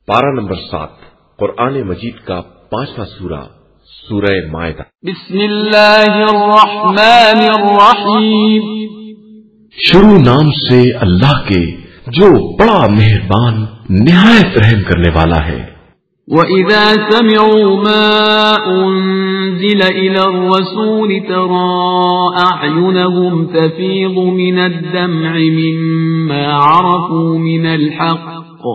پارہ نمبر 7 قرآن مجید کا 5واں سورہ، سورہ مائدہ۔ بسم اللہ الرحمن الرحیم، شروع نام سے اللہ کے جو بڑا مہربان نہایت رحم کرنے والا ہے۔ وَإِذَا سَمِعُوا مَا أُنزِلَ إِلَى الرَّسُولِ تَرَىٰ أَعْيُنَهُمْ تَفِيضُ مِنَ الدَّمْعِ مِمَّا عَرَفُوا مِنَ الْحَقِّ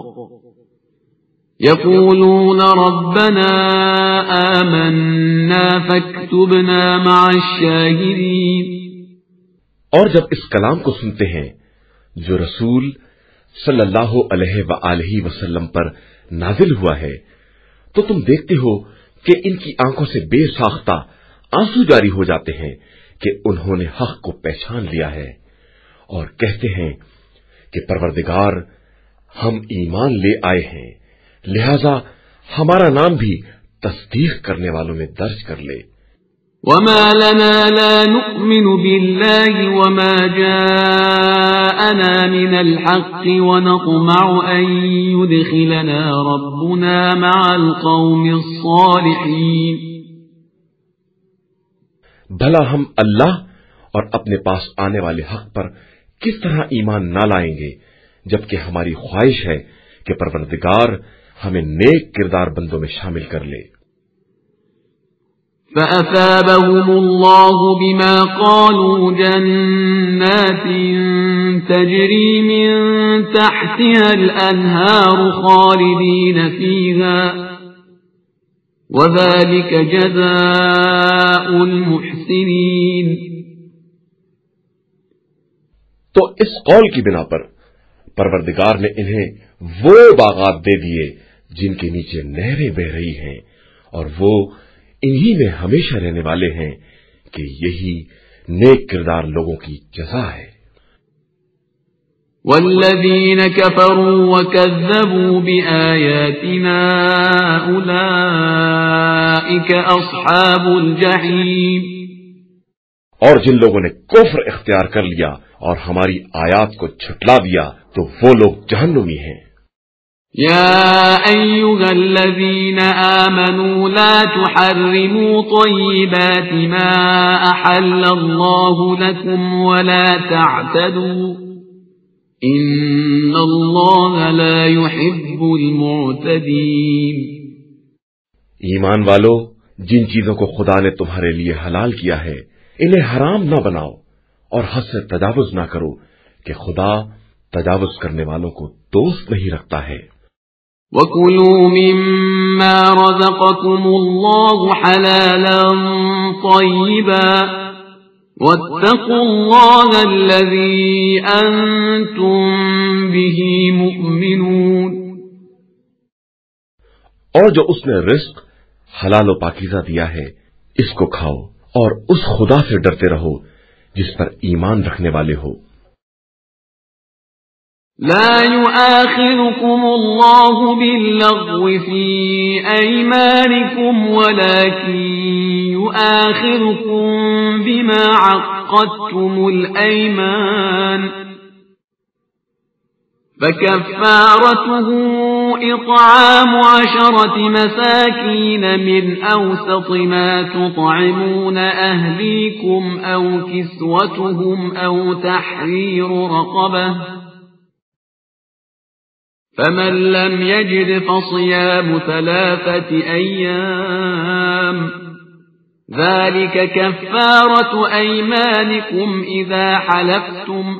يَقُولُونَ رَبَّنَا آمَنَّا فَاكْتُبْنَا مَعَ الشَّاهِدِينَ۔ اور جب اس کلام کو سنتے ہیں جو رسول صلی اللہ علیہ وآلہ وسلم پر نازل ہوا ہے، تو تم دیکھتے ہو کہ ان کی آنکھوں سے بے ساختہ آنسو جاری ہو جاتے ہیں کہ انہوں نے حق کو پہچان لیا ہے، اور کہتے ہیں کہ پروردگار، ہم ایمان لے آئے ہیں، لہذا ہمارا نام بھی تصدیق کرنے والوں میں درج کر لے۔ وَمَا لَنَا لَا نُؤْمِنُ بِاللَّهِ وَمَا جَاءَنَا مِنَ الْحَقِّ وَنَطْمَعُ أَن يُدْخِلَنَا رَبُّنَا مَعَ الْقَوْمِ الصَّالِحِينَ۔ بھلا ہم اللہ اور اپنے پاس آنے والے حق پر کس طرح ایمان نہ لائیں گے، جبکہ ہماری خواہش ہے کہ پروردگار ہمیں نیک کردار بندوں میں شامل کر لے۔ فَأَثَابَهُمُ اللَّهُ بِمَا قَالُوا جَنَّاتٍ تَجْرِي مِن تَحْتِهَا الْأَنْهَارُ خَالِدِينَ فِيهَا وَذَلِكَ جَزَاءُ الْمُحْسِنِينَ۔ تو اس قول کی بنا پر پروردگار نے انہیں وہ باغات دے دیے جن کے نیچے نہریں بہ رہی ہیں، اور وہ انہی میں ہمیشہ رہنے والے ہیں کہ یہی نیک کردار لوگوں کی جزا ہے۔ والذین کفروا وکذبوا بآیاتنا اولئک اصحاب الجحیم۔ اور جن لوگوں نے کفر اختیار کر لیا اور ہماری آیات کو جھٹلا دیا تو وہ لوگ جہنمی ہیں۔ يا أيها الذين آمنوا لا تحرموا طيبات ما أحل الله لكم ولا تعتدوا إن الله لا يحب المعتدين۔ ایمان والو، جن چیزوں کو خدا نے تمہارے لیے حلال کیا ہے انہیں حرام نہ بناؤ، اور حد سے تجاوز نہ کرو کہ خدا تجاوز کرنے والوں کو دوست نہیں رکھتا ہے۔ وَكُلُوا مِمَّا رَزَقَكُمُ اللَّهُ حَلَالًا طَيِّبًا وَاتَّقُوا اللَّهَ الَّذِي أَنتُم بِهِ مُؤْمِنُونَ۔ اور جو اس نے رزق حلال و پاکیزہ دیا ہے اس کو کھاؤ، اور اس خدا سے ڈرتے رہو جس پر ایمان رکھنے والے ہو۔ لا يؤاخذكم الله باللغو في أيمانكم ولكن يؤاخذكم بما عقدتم الأيمان فكفارته إطعام 10 مساكين من أوسط ما تطعمون أهليكم أو كسوتهم أو تحرير رقبة فمن لم يجد فصيام 3 أيام ذلك كفارة أيمانكم إذا حلفتم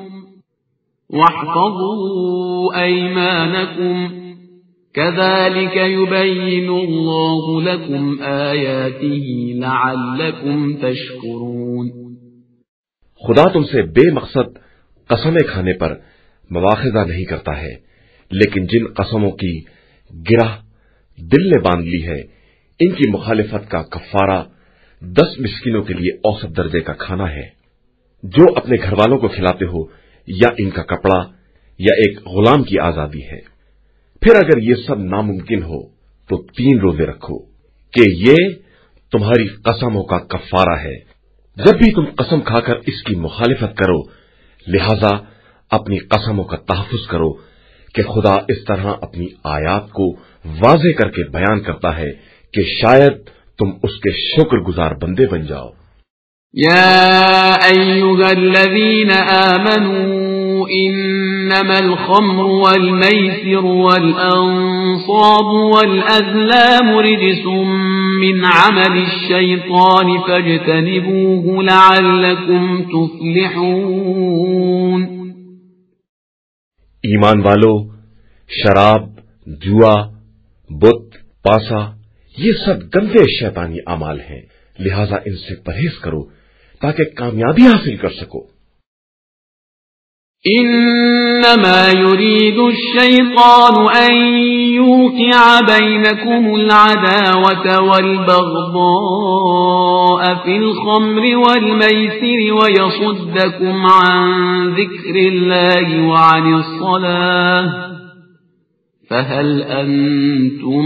واحفظوا أيمانكم كذلك يبين الله لكم آياته لعلكم تشكرون۔ خدا تم سے بے مقصد قسمیں کھانے پر مواخذہ نہیں کرتا ہے، لیکن جن قسموں کی گرہ دل نے باندھ لی ہے ان کی مخالفت کا کفارہ 10 مسکینوں کے لیے اوسط درجے کا کھانا ہے، جو اپنے گھر والوں کو کھلاتے ہو، یا ان کا کپڑا یا ایک غلام کی آزادی ہے۔ پھر اگر یہ سب ناممکن ہو تو 3 روزے رکھو کہ یہ تمہاری قسموں کا کفارہ ہے۔ جب بھی تم قسم کھا کر اس کی مخالفت کرو، لہذا اپنی قسموں کا تحفظ کرو کہ خدا اس طرح اپنی آیات کو واضح کر کے بیان کرتا ہے کہ شاید تم اس کے شکر گزار بندے بن جاؤ۔ يا أيها الذين آمنوا إنما الخمر والميسر والأنصاب والأزلام رجس من عمل الشيطان فاجتنبوه لعلكم تفلحون۔ ایمان والو، شراب، جوا، بت، پاسا، یہ سب گندے شیطانی اعمال ہیں، لہذا ان سے پرہیز کرو تاکہ کامیابی حاصل کر سکو۔ انما يريد الشيطان ان يوقع بينكم العداوة والبغضاء في الخمر والميسر ويصدكم عن ذكر الله وعن الصلاة فهل انتم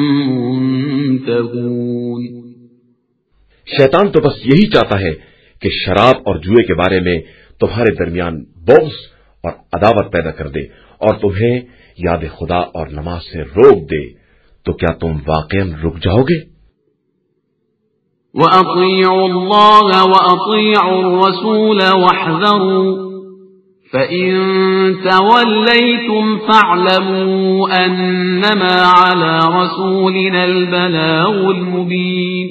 منتهون۔ شیطان تو بس یہی چاہتا ہے کہ شراب اور جوئے کے بارے میں تمہارے درمیان بغض اور عداوت پیدا کر دے اور تمہیں یاد خدا اور نماز سے روک دے، تو کیا تم واقعاً رک جاؤ گے؟ وَأَطِيعُوا اللَّهَ وَأَطِيعُوا الرَّسُولَ وَاحْذَرُوا فَإِن تَوَلَّيْتُمْ فَاعْلَمُوا أَنَّمَا عَلَى رَسُولِنَا الْبَلَاغُ الْمُبِينُ۔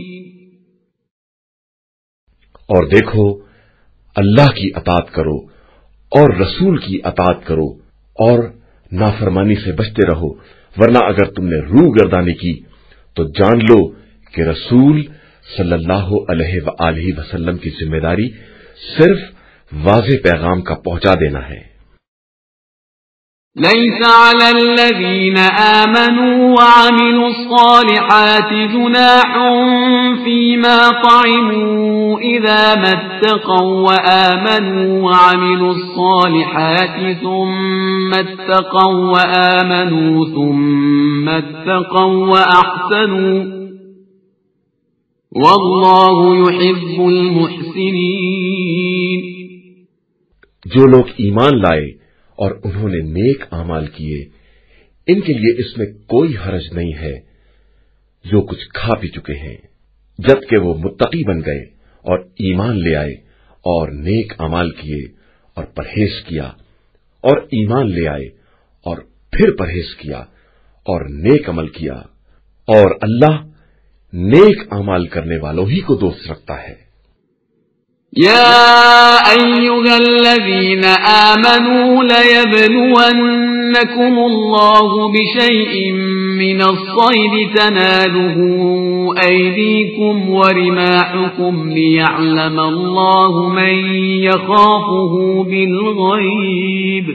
اور دیکھو، اللہ کی اطاعت کرو اور رسول کی اطاعت کرو اور نافرمانی سے بچتے رہو، ورنہ اگر تم نے روح گردانی کی تو جان لو کہ رسول صلی اللہ علیہ وآلہ وسلم کی ذمہ داری صرف واضح پیغام کا پہنچا دینا ہے۔ ليس على الذين آمنوا وعملوا الصالحات جناح فيما طعموا إذا ما اتقوا وآمنوا وعملوا الصالحات ثم اتقوا وآمنوا ثم اتقوا وأحسنوا والله يحب المحسنين۔ جو لوگ ایمان لائے اور انہوں نے نیک اعمال کیے، ان کے لیے اس میں کوئی حرج نہیں ہے جو کچھ کھا پی چکے ہیں، جبکہ وہ متقی بن گئے اور ایمان لے آئے اور نیک اعمال کیے اور پرہیز کیا، اور ایمان لے آئے اور پھر پرہیز کیا اور نیک عمل کیا، اور اللہ نیک اعمال کرنے والوں ہی کو دوست رکھتا ہے۔ يا أيها الذين آمنوا ليبلونكم الله بشيء من الصيد تناله أيديكم ورماحكم ليعلم الله من يخافه بالغيب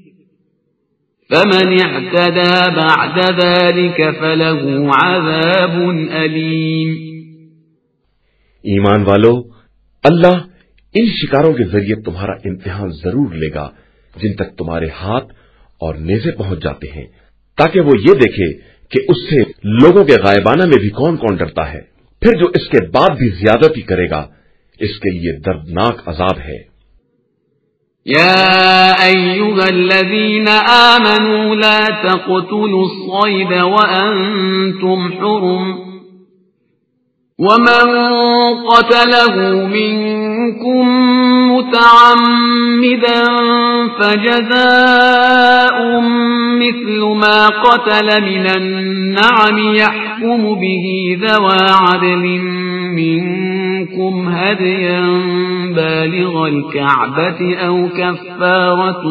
فمن اعتدى بعد ذلك فله عذاب أليم۔ ایمان والو، اللہ ان شکاروں کے ذریعے تمہارا امتحان ضرور لے گا جن تک تمہارے ہاتھ اور نیزے پہنچ جاتے ہیں، تاکہ وہ یہ دیکھے کہ اس سے لوگوں کے غائبانہ میں بھی کون کون ڈرتا ہے، پھر جو اس کے بعد بھی زیادتی کرے گا اس کے لیے دردناک عذاب ہے۔ يا أيها الذين آمنوا لا تقتلوا الصيد وأنتم حرم ومن قتله منكم متعمدا فجزاء مثل ما قتل من النعم يحكم به ذوى عدل منكم هديا بالغ الكعبة أو كفارة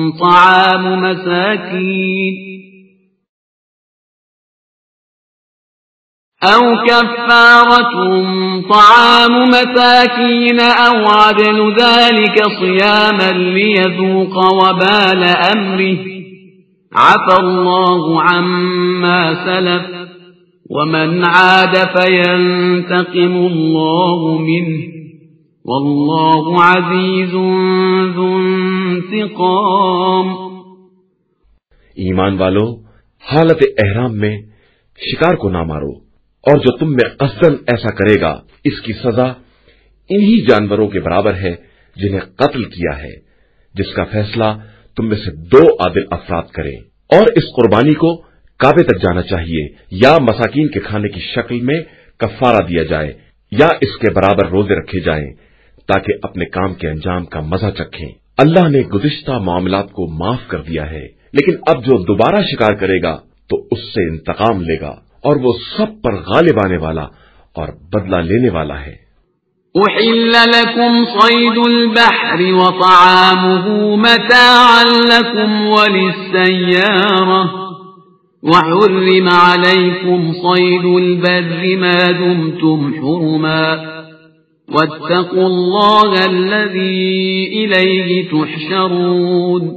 طعام مساكين أو عدل ذلك صياما ليذوق وبال أمره عفى الله عما سلف ومن عاد فينتقم الله منه والله عزيز ذو انتقام۔ ایمان والو، حالت احرام میں شکار کو نہ مارو، اور جو تم میں قصدن ایسا کرے گا اس کی سزا انہی جانوروں کے برابر ہے جنہیں قتل کیا ہے، جس کا فیصلہ تم میں سے 2 عادل افراد کریں، اور اس قربانی کو کعبے تک جانا چاہیے یا مساکین کے کھانے کی شکل میں کفارہ دیا جائے یا اس کے برابر روزے رکھے جائیں تاکہ اپنے کام کے انجام کا مزہ چکھیں۔ اللہ نے گزشتہ معاملات کو معاف کر دیا ہے، لیکن اب جو دوبارہ شکار کرے گا تو اس سے انتقام لے گا، اور وہ سب پر غالب آنے والا اور بدلہ لینے والا ہے۔ أحل لكم صيد البحر وطعامه متاعا لكم وللسيارة وحرم عليكم صيد البر ما دمتم حرما واتقوا الله الذي إليه تحشرون۔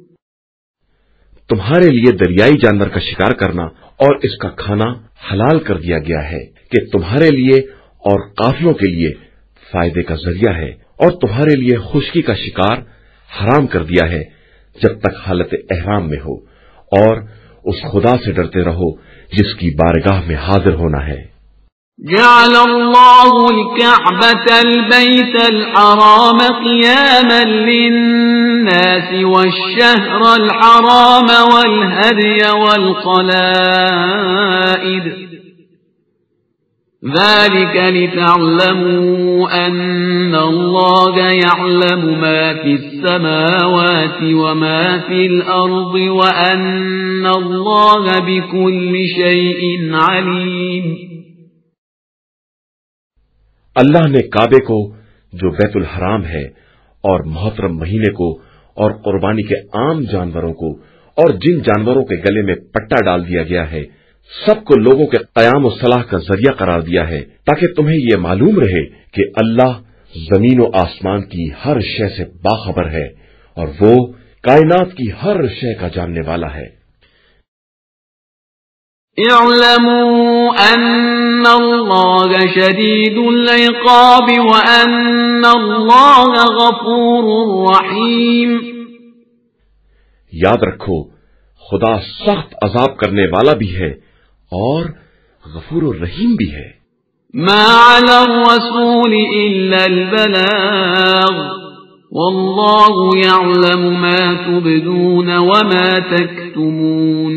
تمہارے لیے دریائی جانور کا شکار کرنا اور اس کا کھانا حلال کر دیا گیا ہے کہ تمہارے لیے اور قافلوں کے لیے فائدے کا ذریعہ ہے، اور تمہارے لیے خشکی کا شکار حرام کر دیا ہے جب تک حالت احرام میں ہو، اور اس خدا سے ڈرتے رہو جس کی بارگاہ میں حاضر ہونا ہے۔ جعل الله الكعبة البيت الحرام قياما للناس والشهر الحرام والهدي والقلائد ذلك لتعلموا أن الله يعلم ما في السماوات وما في الأرض وأن الله بكل شيء عليم۔ اللہ نے کعبے کو جو بیت الحرام ہے اور محترم مہینے کو اور قربانی کے عام جانوروں کو اور جن جانوروں کے گلے میں پٹا ڈال دیا گیا ہے سب کو لوگوں کے قیام و صلاح کا ذریعہ قرار دیا ہے تاکہ تمہیں یہ معلوم رہے کہ اللہ زمین و آسمان کی ہر شے سے باخبر ہے اور وہ کائنات کی ہر شے کا جاننے والا ہے۔ اعلموا ان اللہ شدید العقاب وان اللہ غفور رحیم۔ یاد رکھو خدا سخت عذاب کرنے والا بھی ہے اور غفور الرحیم بھی ہے۔ ما علی الرسول الا البلاغ واللہ یعلم ما تبدون وما تکتمون۔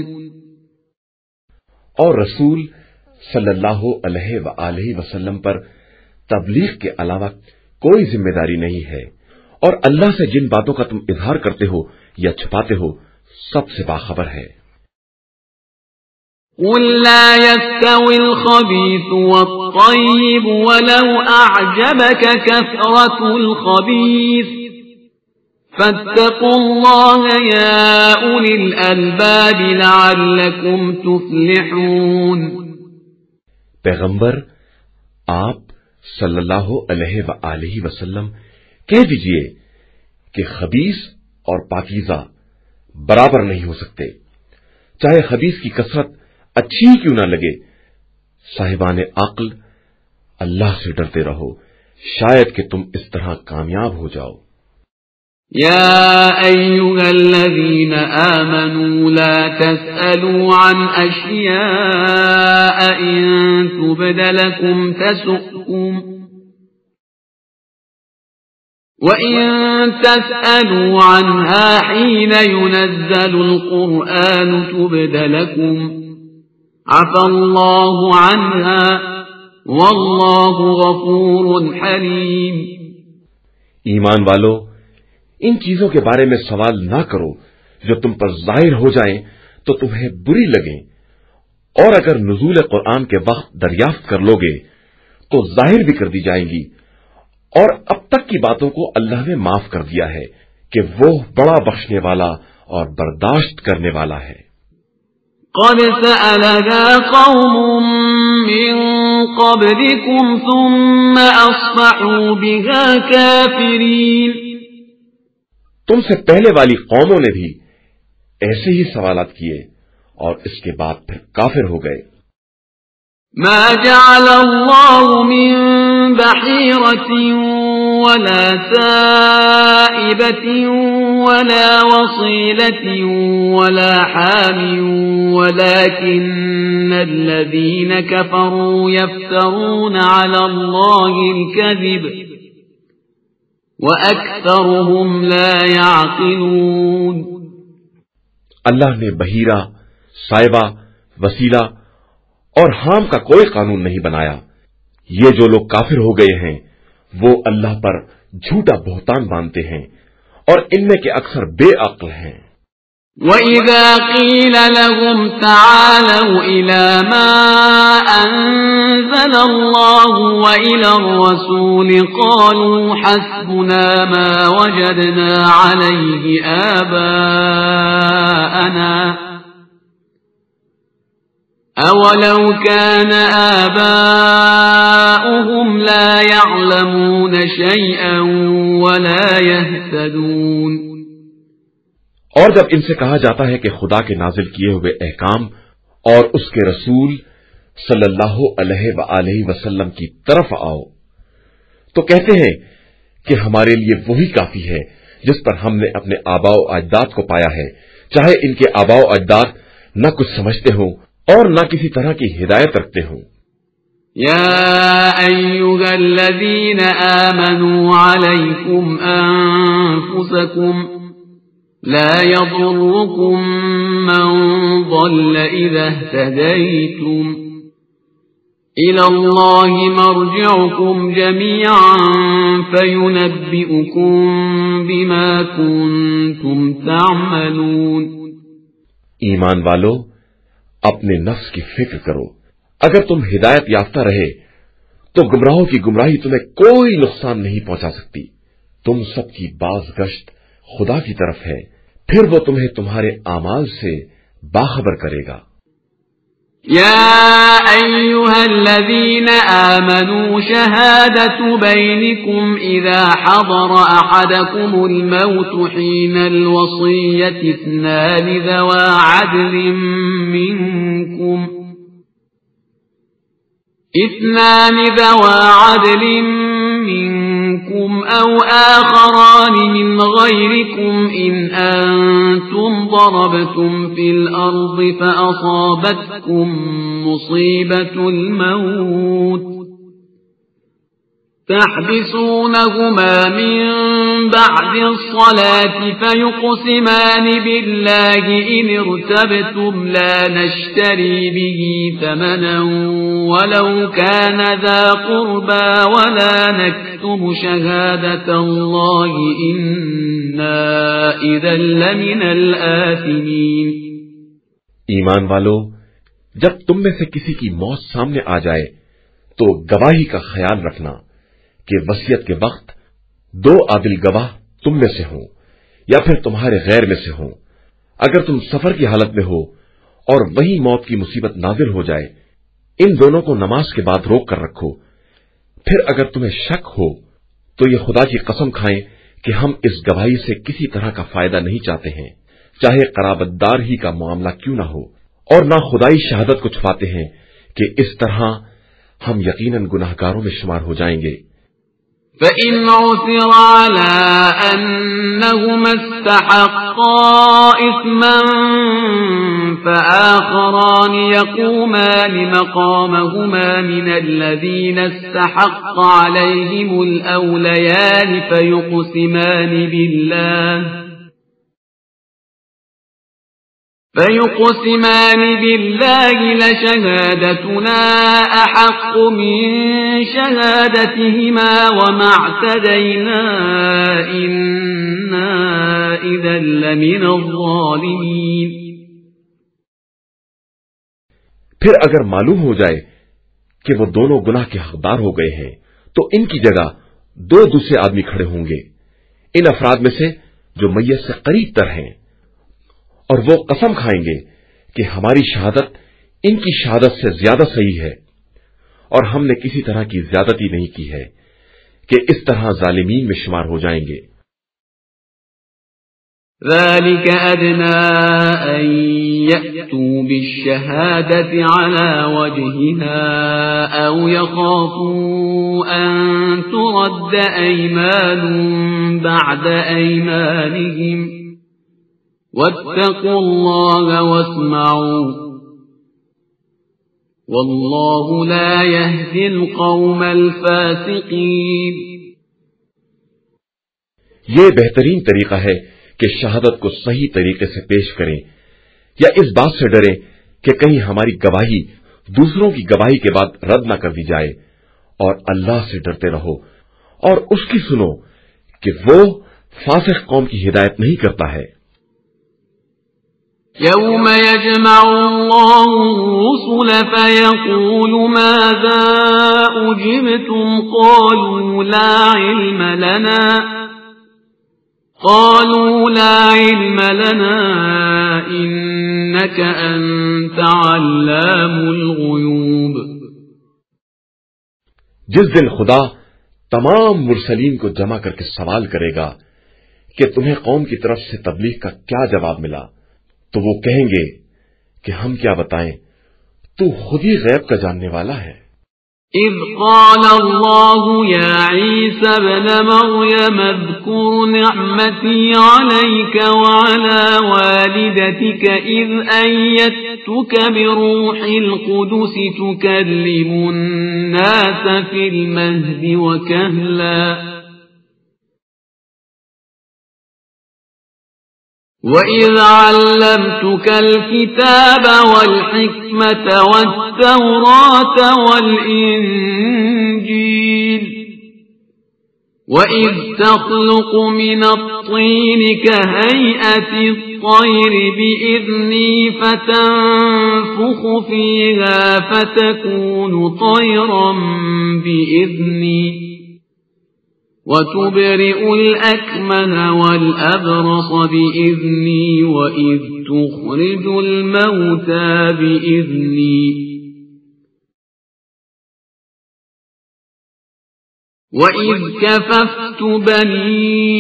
اور رسول صلی اللہ علیہ وآلہ وسلم پر تبلیغ کے علاوہ کوئی ذمہ داری نہیں ہے، اور اللہ سے جن باتوں کا تم اظہار کرتے ہو یا چھپاتے ہو سب سے باخبر ہے۔ قل لا يستوي الخبيث والطيب ولو أعجبك كثرة الخبيث فاتقوا الله يا أولي الألباب لعلكم تفلحون۔ پیغمبر آپ صلی اللہ علیہ وآلہ وسلم کہہ دیجئے کہ خبیث اور پاکیزہ برابر نہیں ہو سکتے، چاہے خبیث کی کثرت اچھی ہی کیوں نہ لگے۔ صاحبان عقل اللہ سے ڈرتے رہو، شاید کہ تم اس طرح کامیاب ہو جاؤ۔ يا أيها الذين آمنوا لا تسألوا عن أشياء إن تبد لكم تسؤكم وَإِن تَسْأَلُوا عَنْهَا حِينَ يُنَزَّلُ الْقُرْآنُ تُبْدَ لَكُمْ عَفَا اللَّهُ عَنْهَا وَاللَّهُ غَفُورٌ حَلِيمٌ۔ ایمان والو، ان چیزوں کے بارے میں سوال نہ کرو جو تم پر ظاہر ہو جائیں تو تمہیں بری لگیں، اور اگر نزول قرآن کے وقت دریافت کر لوگے تو ظاہر بھی کر دی جائیں گی، اور اب تک کی باتوں کو اللہ نے معاف کر دیا ہے کہ وہ بڑا بخشنے والا اور برداشت کرنے والا ہے۔ قد سألها قوم من قبلكم ثم أصبحوا بها كافرين۔ تم سے پہلے والی قوموں نے بھی ایسے ہی سوالات کیے اور اس کے بعد پھر کافر ہو گئے۔ ما جعل الله من بحيرة ولا سائبة ولا وصيلة ولا حام ولكن الذين كفروا يفترون على الله الكذب وأكثرهم لا يعقلون۔ अल्लाह ने बहीरा, साइबा, वसीला और हाम का कोई कानून नहीं बनाया। ये जो लोग काफिर हो गए हैं वो अल्लाह पर झूठा बहतान बांधते हैं और इनमें के अक्सर बेअक्ल हैं। وَإِذَا قِيلَ لَهُمْ تَعَالَوْا إِلَى مَا أَنزَلَ اللَّهُ وَإِلَى الرَّسُولِ قَالُوا حَسْبُنَا مَا وَجَدْنَا عَلَيْهِ آبَاءَنَا أَوَلَوْ كَانَ آبَاؤُهُمْ لَا يَعْلَمُونَ شَيْئًا وَلَا يَهْتَدُونَ۔ और जब इनसे कहा जाता है कि खुदा के नाजिल किए हुए अहकाम और उसके रसूल सल्लल्लाहु अलैहि वसल्लम की तरफ आओ, तो कहते हैं कि हमारे लिए वही काफी है जिस पर हमने अपने आबाओ अजदाद को पाया है, चाहे इनके आबाओ अजदाद न कुछ समझते हों और न किसी तरह की हिदायत रखते हों। या अय्युहल्लज़ीन आमनू अलैकुम अनफुसकुम لا يضركم من ضل إذا اهتديتم إلى الله مرجعكم جميعا فينبئكم بما كنتم تعملون۔ ईमान वालो, अपने नफ्स की फिक्र करो। अगर तुम हिदायत याफ्ता रहे तो गुमराहों की गुमराही तुम्हें कोई नुकसान नहीं पहुंचा सकती। तुम सबकी बाज़गश्त खुदा की तरफ है, फिर वो तुम्हें तुम्हारे आमाल से बाखबर करेगा। या अय्युहल्लज़ीन आमनू शहादतु बैनिकुम इज़ा हदर अहदकुमुल मौत हीनल वसिय्यति इस्नानि ज़वा अदलिन منكم أو آخران من غيركم إن أنتم ضربتم في الأرض فأصابتكم مصيبة الموت تحبسونهما من بعد الصلاة فيقسمان بالله إن ارتبتم لا نشتري به ثمنا ولو كان ذا قربى ولا نكتم شهادة الله إنا إذا لمن الآثمين۔ ईमान वालो, जब तुम में से किसी की मौत सामने आ जाए तो गवाही का ख्याल रखना कि वसीयत के वक्त दो आदिल गवाह तुम में से हों या फिर तुम्हारे गैर में से हों। अगर तुम सफर की हालत में हो और वही मौत की मुसीबत नाजिल हो जाए, इन दोनों को नमाज के बाद रोक कर रखो। फिर अगर तुम्हें शक हो तो ये खुदा की कसम खाएं कि हम इस गवाही से किसी तरह का फायदा नहीं चाहते हैं, चाहे कराबतदार ही का मामला क्यों ना हो, और ना खुदाई शहादत को छुपाते हैं कि इस तरह हम यकीनन गुनाहगारों में शुमार हो जाएंगे। فإن عثر على أنهما استحقا إثما فآخران يقومان مقامهما من الذين استحق عليهم الأوليان فيقسمان بالله لشهادتنا أحق من شهادتهما وما اعتدينا إنا إذا لمن الظالمين۔ फिर अगर मालूम हो जाए कि वो दोनों गुनाह के हकदार हो गए हैं तो इनकी जगह दो दूसरे आदमी खड़े होंगे, इन अफराद में से जो मैयत से करीब तर हैं, और वो कसम खाएंगे कि हमारी शहादत इनकी शहादत से ज्यादा सही है और हमने किसी तरह की ज्यादती नहीं की है, कि इस तरह जालिमीन में शुमार हो जाएंगे। ذلك أدنى أن يأتوا بالشهادة على وجهها أو يخافوا أن ترد أيمان بعد أيمانهم واتقوا الله واسمعوا والله لا يهدي القوم الفاسقين۔ یہ بہترین طریقہ ہے کہ شہادت کو صحیح طریقے سے پیش کریں یا اس बात से डरे कि कहीं हमारी गवाही दूसरों की गवाही के बाद रद्द न कर दी जाए, और अल्लाह से डरते रहो और उसकी सुनो कि वो फासिक कौम की हिदायत नहीं करता है। يوم يجمع الله الرسل فيقول ماذا أجبتم قالوا لا علم لنا إنك أنت علام الغيوب۔ जिस दिन खुदा तमाम मुरसलीन को जमा करके सवाल करेगा कि तुम्हें कौम की तरफ से तबलीग का क्या जवाब मिला, तो वो कहेंगे कि हम क्या बताएं, तू खुद ही गैब का जानने वाला है। إذ قال الله يا عيسى ابن مريم اذكر نعمتي عليك وعلى والدتك إذ أيدتك بروح القدس تكلم الناس في المهد وكهلا وَإِذْ عَلَّمْتُكَ الْكِتَابَ وَالْحِكْمَةَ وَالتَّوْرَاةَ وَالْإِنْجِيلَ وَإِذْ تَخْلُقُ مِنَ الطِّينِ كَهَيْئَةِ الطَّيْرِ بِإِذْنِي فَتَنفُخُ فِيهَا فَتَكُونُ طَيْرًا بِإِذْنِي وَتُبْرِئُ الْأَكْمَهَ وَالْأَبْرَصَ بِإِذْنِي وَإِذْ تُخْرِجُ الْمَوْتَى بِإِذْنِي وَإِذْ كَفَفْتُ بَنِي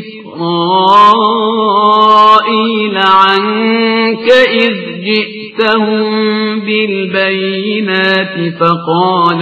إِسْرَائِيلَ عَنكَ إِذْ جِئْتَهُم بِالْبَيِّنَاتِ فَقَالَ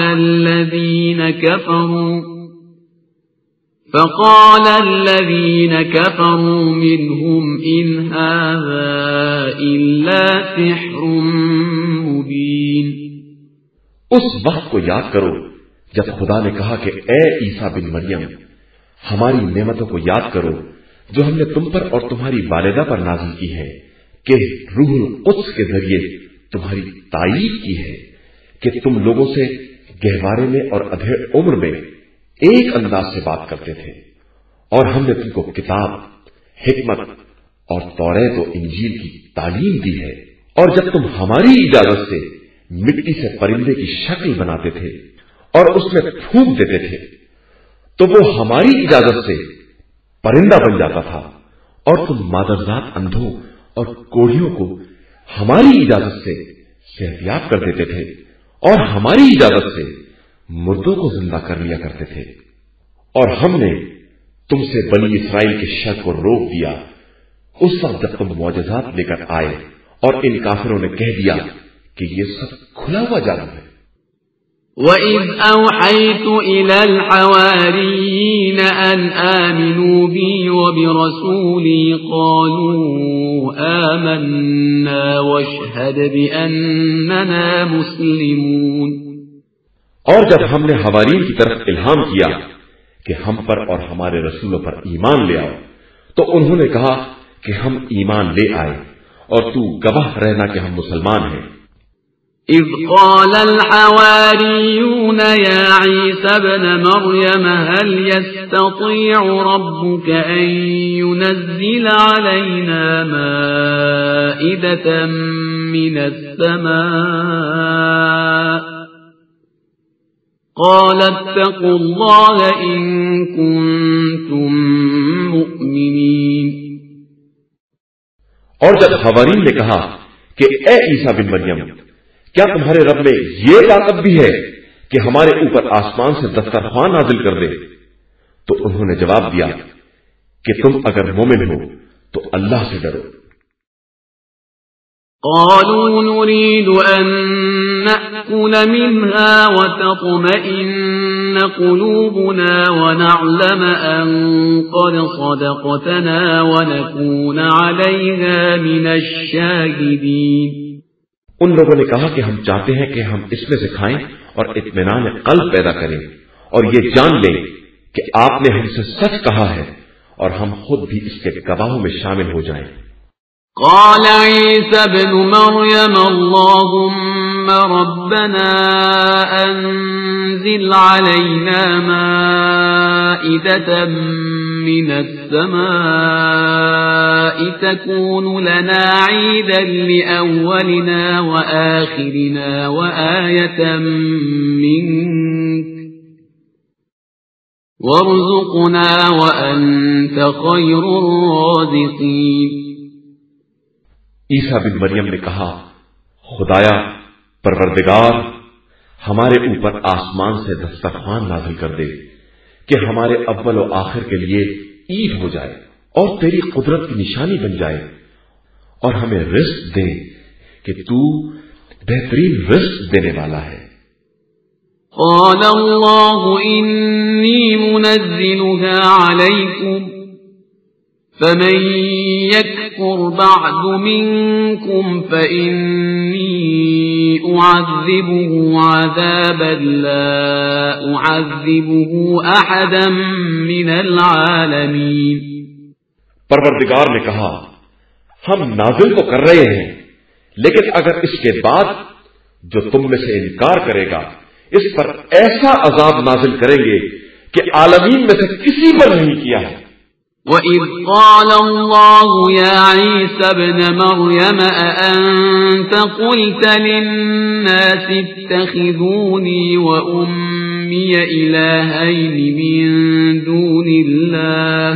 الذين كفروا منهم إن هذا إلا سحر مبين۔ اس وقت کو یاد کرو جب خدا نے کہا کہ اے عیسیٰ بن مریم، ہماری نعمتوں کو یاد کرو جو ہم نے تم پر اور تمہاری والدہ پر نازل کی ہے، کہ روح القدس کے ذریعے تمہاری تائید کی ہے کہ تم لوگوں سے گہوارے میں اور ادھیڑ عمر میں ایک انداز سے بات کرتے تھے، اور ہم نے تم کو کتاب، حکمت اور توریت و انجیل کی تعلیم دی ہے، اور جب تم ہماری اجازت سے مٹی سے پرندے کی شکل بناتے تھے اور اس میں پھونک دیتے تھے تو وہ ہماری اجازت سے پرندہ بن جاتا تھا، اور تم مادرزاد اندھوں اور کوڑھیوں کو ہماری اجازت سے صحتیاب کر دیتے تھے، اور ہماری اجازت سے مردوں کو زندہ کر لیا کرتے تھے، اور ہم نے تم سے بنی اسرائیل کے شر کو روک دیا اس وقت جب تم معجزات لے کر آئے، اور ان کافروں نے کہہ دیا کہ یہ سب کھلا ہوا جادو ہے۔ وَإِذْ أَوْحَيْتُ إِلَى الْحَوَارِيِّينَ أَنْ آمِنُوا بِي وَبِرَسُولِي قَالُوا آمَنَّا وَاشْهَدْ بِأَنَّنَا مُسْلِمُونَ۔ اور جب ہم نے حوارین کی طرف الہام کیا کہ ہم پر اور ہمارے رسولوں پر ایمان لے آؤ، تو انہوں نے کہا کہ ہم ایمان لے آئے، اور تو گواہ رہنا کہ ہم مسلمان ہیں۔ اذ قال الحواريون يا عيسى ابن مريم هل يستطيع ربك أن ينزل علينا مائدة من السماء قال اتقوا الله إن كنتم مؤمنين۔ اور جب حوارین نے کہا کہ اے عیسیٰ بن مریم، کیا تمہارے رب میں یہ طاقت بھی ہے کہ ہمارے اوپر آسمان سے دسترخوان نازل کر دے؟ تو انہوں نے جواب دیا کہ تم اگر مومن ہو تو اللہ سے ڈرو۔ قالوا نريد أن نأكل منها وتطمئن قلوبنا ونعلم أن قد صدقتنا ونكون عليها من الشاهدين۔ ان لوگوں نے کہا کہ ہم چاہتے ہیں کہ ہم اس میں سے کھائیں اور اطمینان قلب پیدا کریں، اور یہ جان لیں کہ آپ نے ہم سے سچ کہا ہے، اور ہم خود بھی اس کے گواہوں میں شامل ہو جائیں۔ قال عيسى ابن مريم اللهم ربنا أنزل علينا مائدة من السماء تكون لنا عيدا لأولنا وآخرنا وآية منك وارزقنا وأنت خير الرازقين۔ عیسیٰ بن مریم نے کہا، خدایا پروردگار، ہمارے اوپر آسمان سے دسترخوان نازل کر دے کہ ہمارے اول و آخر کے لیے عید ہو جائے اور تیری قدرت کی نشانی بن جائے، اور ہمیں رزق دے کہ تو بہترین رزق دینے والا ہے۔ قال اللہ انی منزلها علیکم فمن يكفر بعد منكم فإني أعذبه عذابا لا أعذبه أحدا من العالمين۔ پروردگار نے کہا، ہم نازل تو کر رہے ہیں، لیکن اگر اس کے بعد جو تم میں سے انکار کرے گا اس پر ایسا عذاب نازل کریں گے کہ عالمین میں سے کسی پر نہیں کیا ہے۔ وَإِذْ قَالَ اللَّهُ يَا عِيسَى ابْنَ مَرْيَمَ أَأَنْتَ قُلْتَ لِلنَّاسِ اتَّخِذُونِي وَأُمِّيَ إِلَٰهَيْنِ مِن دُونِ اللَّهِ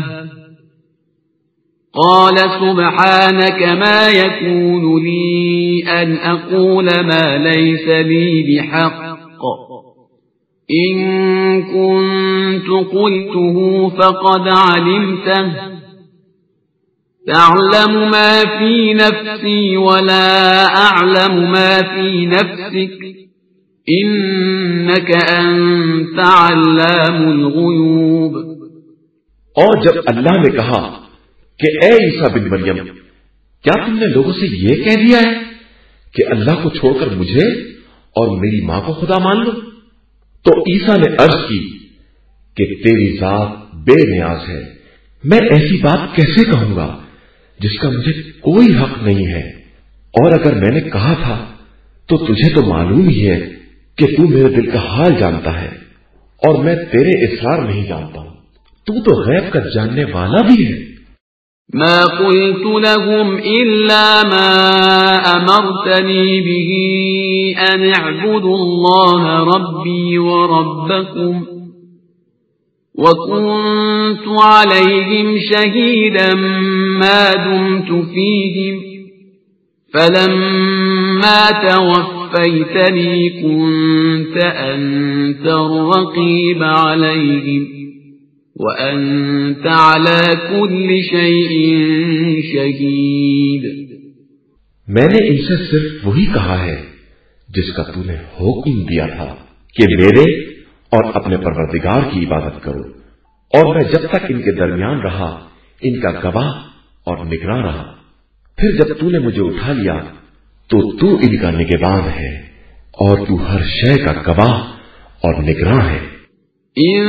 قَالَ سُبْحَانَكَ مَا يَكُونُ لِي أَنْ أَقُولَ مَا لَيْسَ لِي بِحَقٍّ إن كنت قلته فقد علمته تعلم ما في نفسي ولا أعلم ما في نفسك إنك أنت علام الغيوب۔ اور جب اللہ نے کہا کہ اے عیسیٰ بن مریم، کیا تم نے لوگوں سے یہ کہہ دیا ہے کہ اللہ کو چھوڑ کر مجھے اور میری ماں کو خدا مان لو؟ تو عیسیٰ نے عرض کی کہ تیری ذات بے نیاز ہے، میں ایسی بات کیسے کہوں گا جس کا مجھے کوئی حق نہیں ہے، اور اگر میں نے کہا تھا تو تجھے تو معلوم ہی ہے کہ تو میرے دل کا حال جانتا ہے، اور میں تیرے اسرار نہیں جانتا ہوں، تو غیب کا جاننے والا بھی ہے۔ ما قلت لهم إلا ما أمرتني به أن اعبدوا الله ربي وربكم وكنت عليهم شهيدا ما دمت فيهم فلما توفيتني كنت أنت الرقيب عليهم وأنت على كل شيء شهيد۔ میں نے ان سے صرف وہی کہا ہے جس کا تو نے حکم دیا تھا کہ میرے اور اپنے پروردگار کی عبادت کرو، اور میں جب تک ان کے درمیان رہا ان کا گواہ اور نگراں رہا، پھر جب تو نے مجھے اٹھا لیا تو تو ان کا نگہبان ہے اور تو ہر شے کا گواہ اور نگراں ہے۔ إن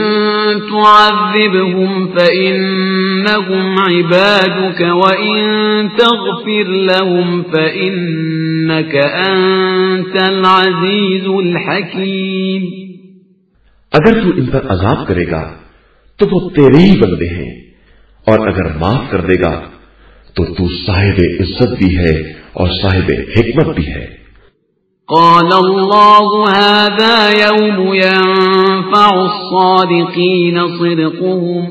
تعذبهم فإنهم عبادك وإن تغفر لهم فإنك أنت العزيز الحكيم۔ اگر تو ان پر عذاب کرے گا تو وہ تیرے ہی بندے ہیں، اور اگر معاف کر دے گا تو تو صاحب عزت بھی ہے اور صاحب حکمت بھی ہے۔ قال الله هذا يوم ينفع الصادقين صدقهم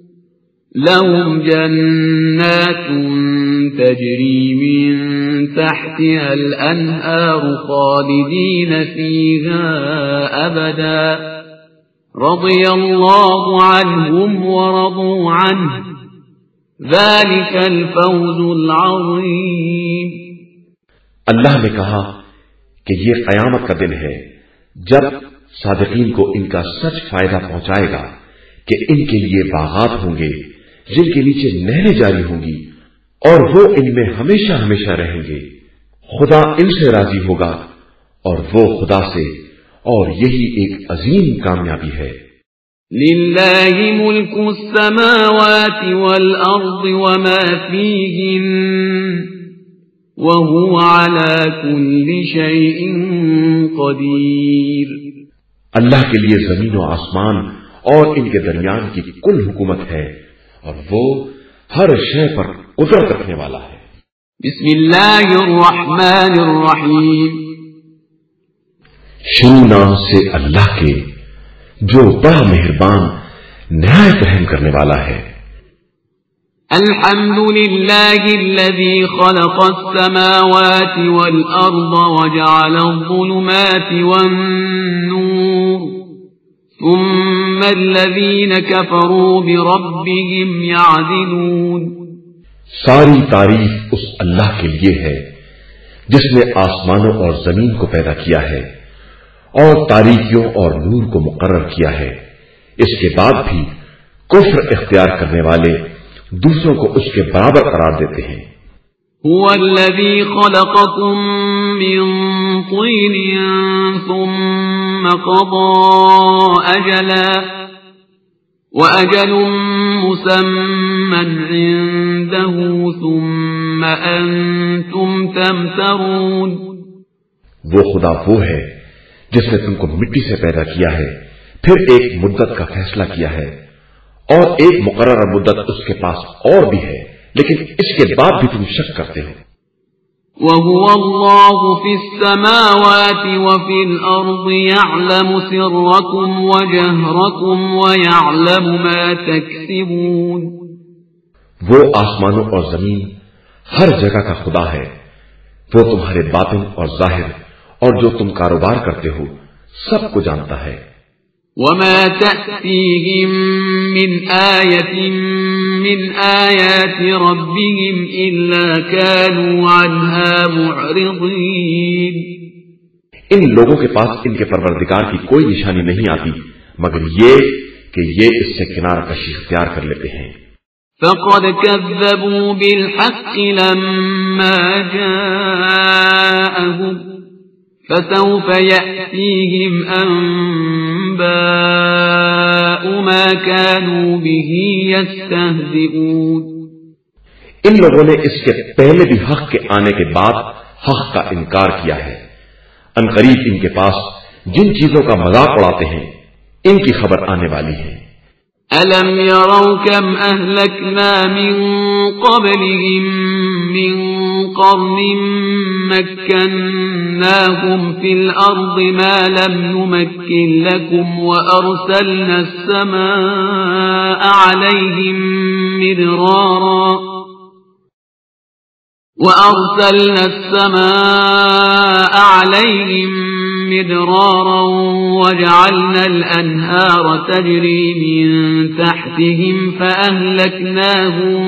لهم جنات تجري من تحتها الأنهار خالدين فيها أبدا رضي الله عنهم ورضوا عنه ذلك الفوز العظيم۔ اللہ نے کہا کہ یہ قیامت کا دن ہے جب صادقین کو ان کا سچ فائدہ پہنچائے گا کہ ان کے لیے باغات ہوں گے جن کے نیچے نہریں جاری ہوں گی، اور وہ ان میں ہمیشہ ہمیشہ رہیں گے۔ خدا ان سے راضی ہوگا اور وہ خدا سے، اور یہی ایک عظیم کامیابی ہے۔ للہ ملک السماوات والارض وما فیہن وهو على كل شيء قدير. اللہ کے لیے زمین و آسمان اور ان کے درمیان کی کل حکومت ہے اور وہ ہر شے پر قدرت رکھنے والا ہے. بسم اللہ الرحمن الرحیم. شروع نام سے اللہ کے جو بڑا مہربان نہایت رحم کرنے والا ہے. الحمد لله الذي خلق السماوات والأرض وجعل الظلمات والنور ثم الذين كفروا بربهم يعدلون. ساری تعریف اس اللہ کے لیے ہے جس نے آسمانوں اور زمین کو پیدا کیا ہے اور تاریکیوں اور نور کو مقرر کیا ہے. اس کے بعد بھی کفر اختیار کرنے والے دوسروں کو اس کے برابر قرار دیتے ہیں. هو الذي خلقكم من طين ثم قضى أجلا وأجل مسمى عنده ثم أنتم تمترون. وہ خدا وہ ہے جس نے تم کو مٹی سے پیدا کیا ہے پھر ایک مدت کا فیصلہ کیا ہے اور ایک مقررہ مدت اس کے پاس اور بھی ہے لیکن اس کے بعد بھی تم شک کرتے ہو. وَهُوَ اللَّهُ فِي السَّمَاوَاتِ وَفِي الْأَرْضِ يَعْلَمُ سِرَّكُمْ وَجَهْرَكُمْ وَيَعْلَمُ مَا تَكْسِبُونَ. وہ آسمانوں اور زمین ہر جگہ کا خدا ہے. وہ تمہارے باطن اور ظاہر اور جو تم کاروبار کرتے ہو سب کو جانتا ہے. وَمَا تَأْتِيهِم مِّنْ آيَةٍ مِّنْ آيَاتِ رَبِّهِمْ إِلَّا كَانُوا عَنْهَا مُعْرِضِينَ. ان لوگوں کے پاس ان کے پروردگار کی کوئی نشانی نہیں آتی مگر یہ کہ یہ اس سے کنارہ کشی اختیار کر لیتے ہیں. فَقَدْ كَذَّبُوا بِالْحَقِّ لَمَّا جَاءَهُمْ فَسَوْفَ يَأْتِيهِمْ أَنبَاءُ مَا كَانُوا بِهِ يَسْتَهْزِئُونَ. ان لوگوں نے اس کے پہلے بھی حق کے آنے کے بعد حق کا انکار کیا ہے. عنقریب ان کے پاس جن چیزوں کا مذاق اڑاتے ہیں ان کی خبر آنے والی ہے. أَلَمْ يَرَوْا كَمْ أَهْلَكْنَا مِنْ قَبْلِهِمْ مِنْ قَرْنٍ مَكَّنَّاهُمْ فِي الْأَرْضِ مَا لَمْ نُمَكِّنْ لَكُمْ وَأَرْسَلْنَا السَّمَاءَ عَلَيْهِمْ مِدْرَارًا وَجَعَلْنَا الْأَنْهَارَ تَجْرِي مِنْ تَحْتِهِمْ فَأَهْلَكْنَاهُمْ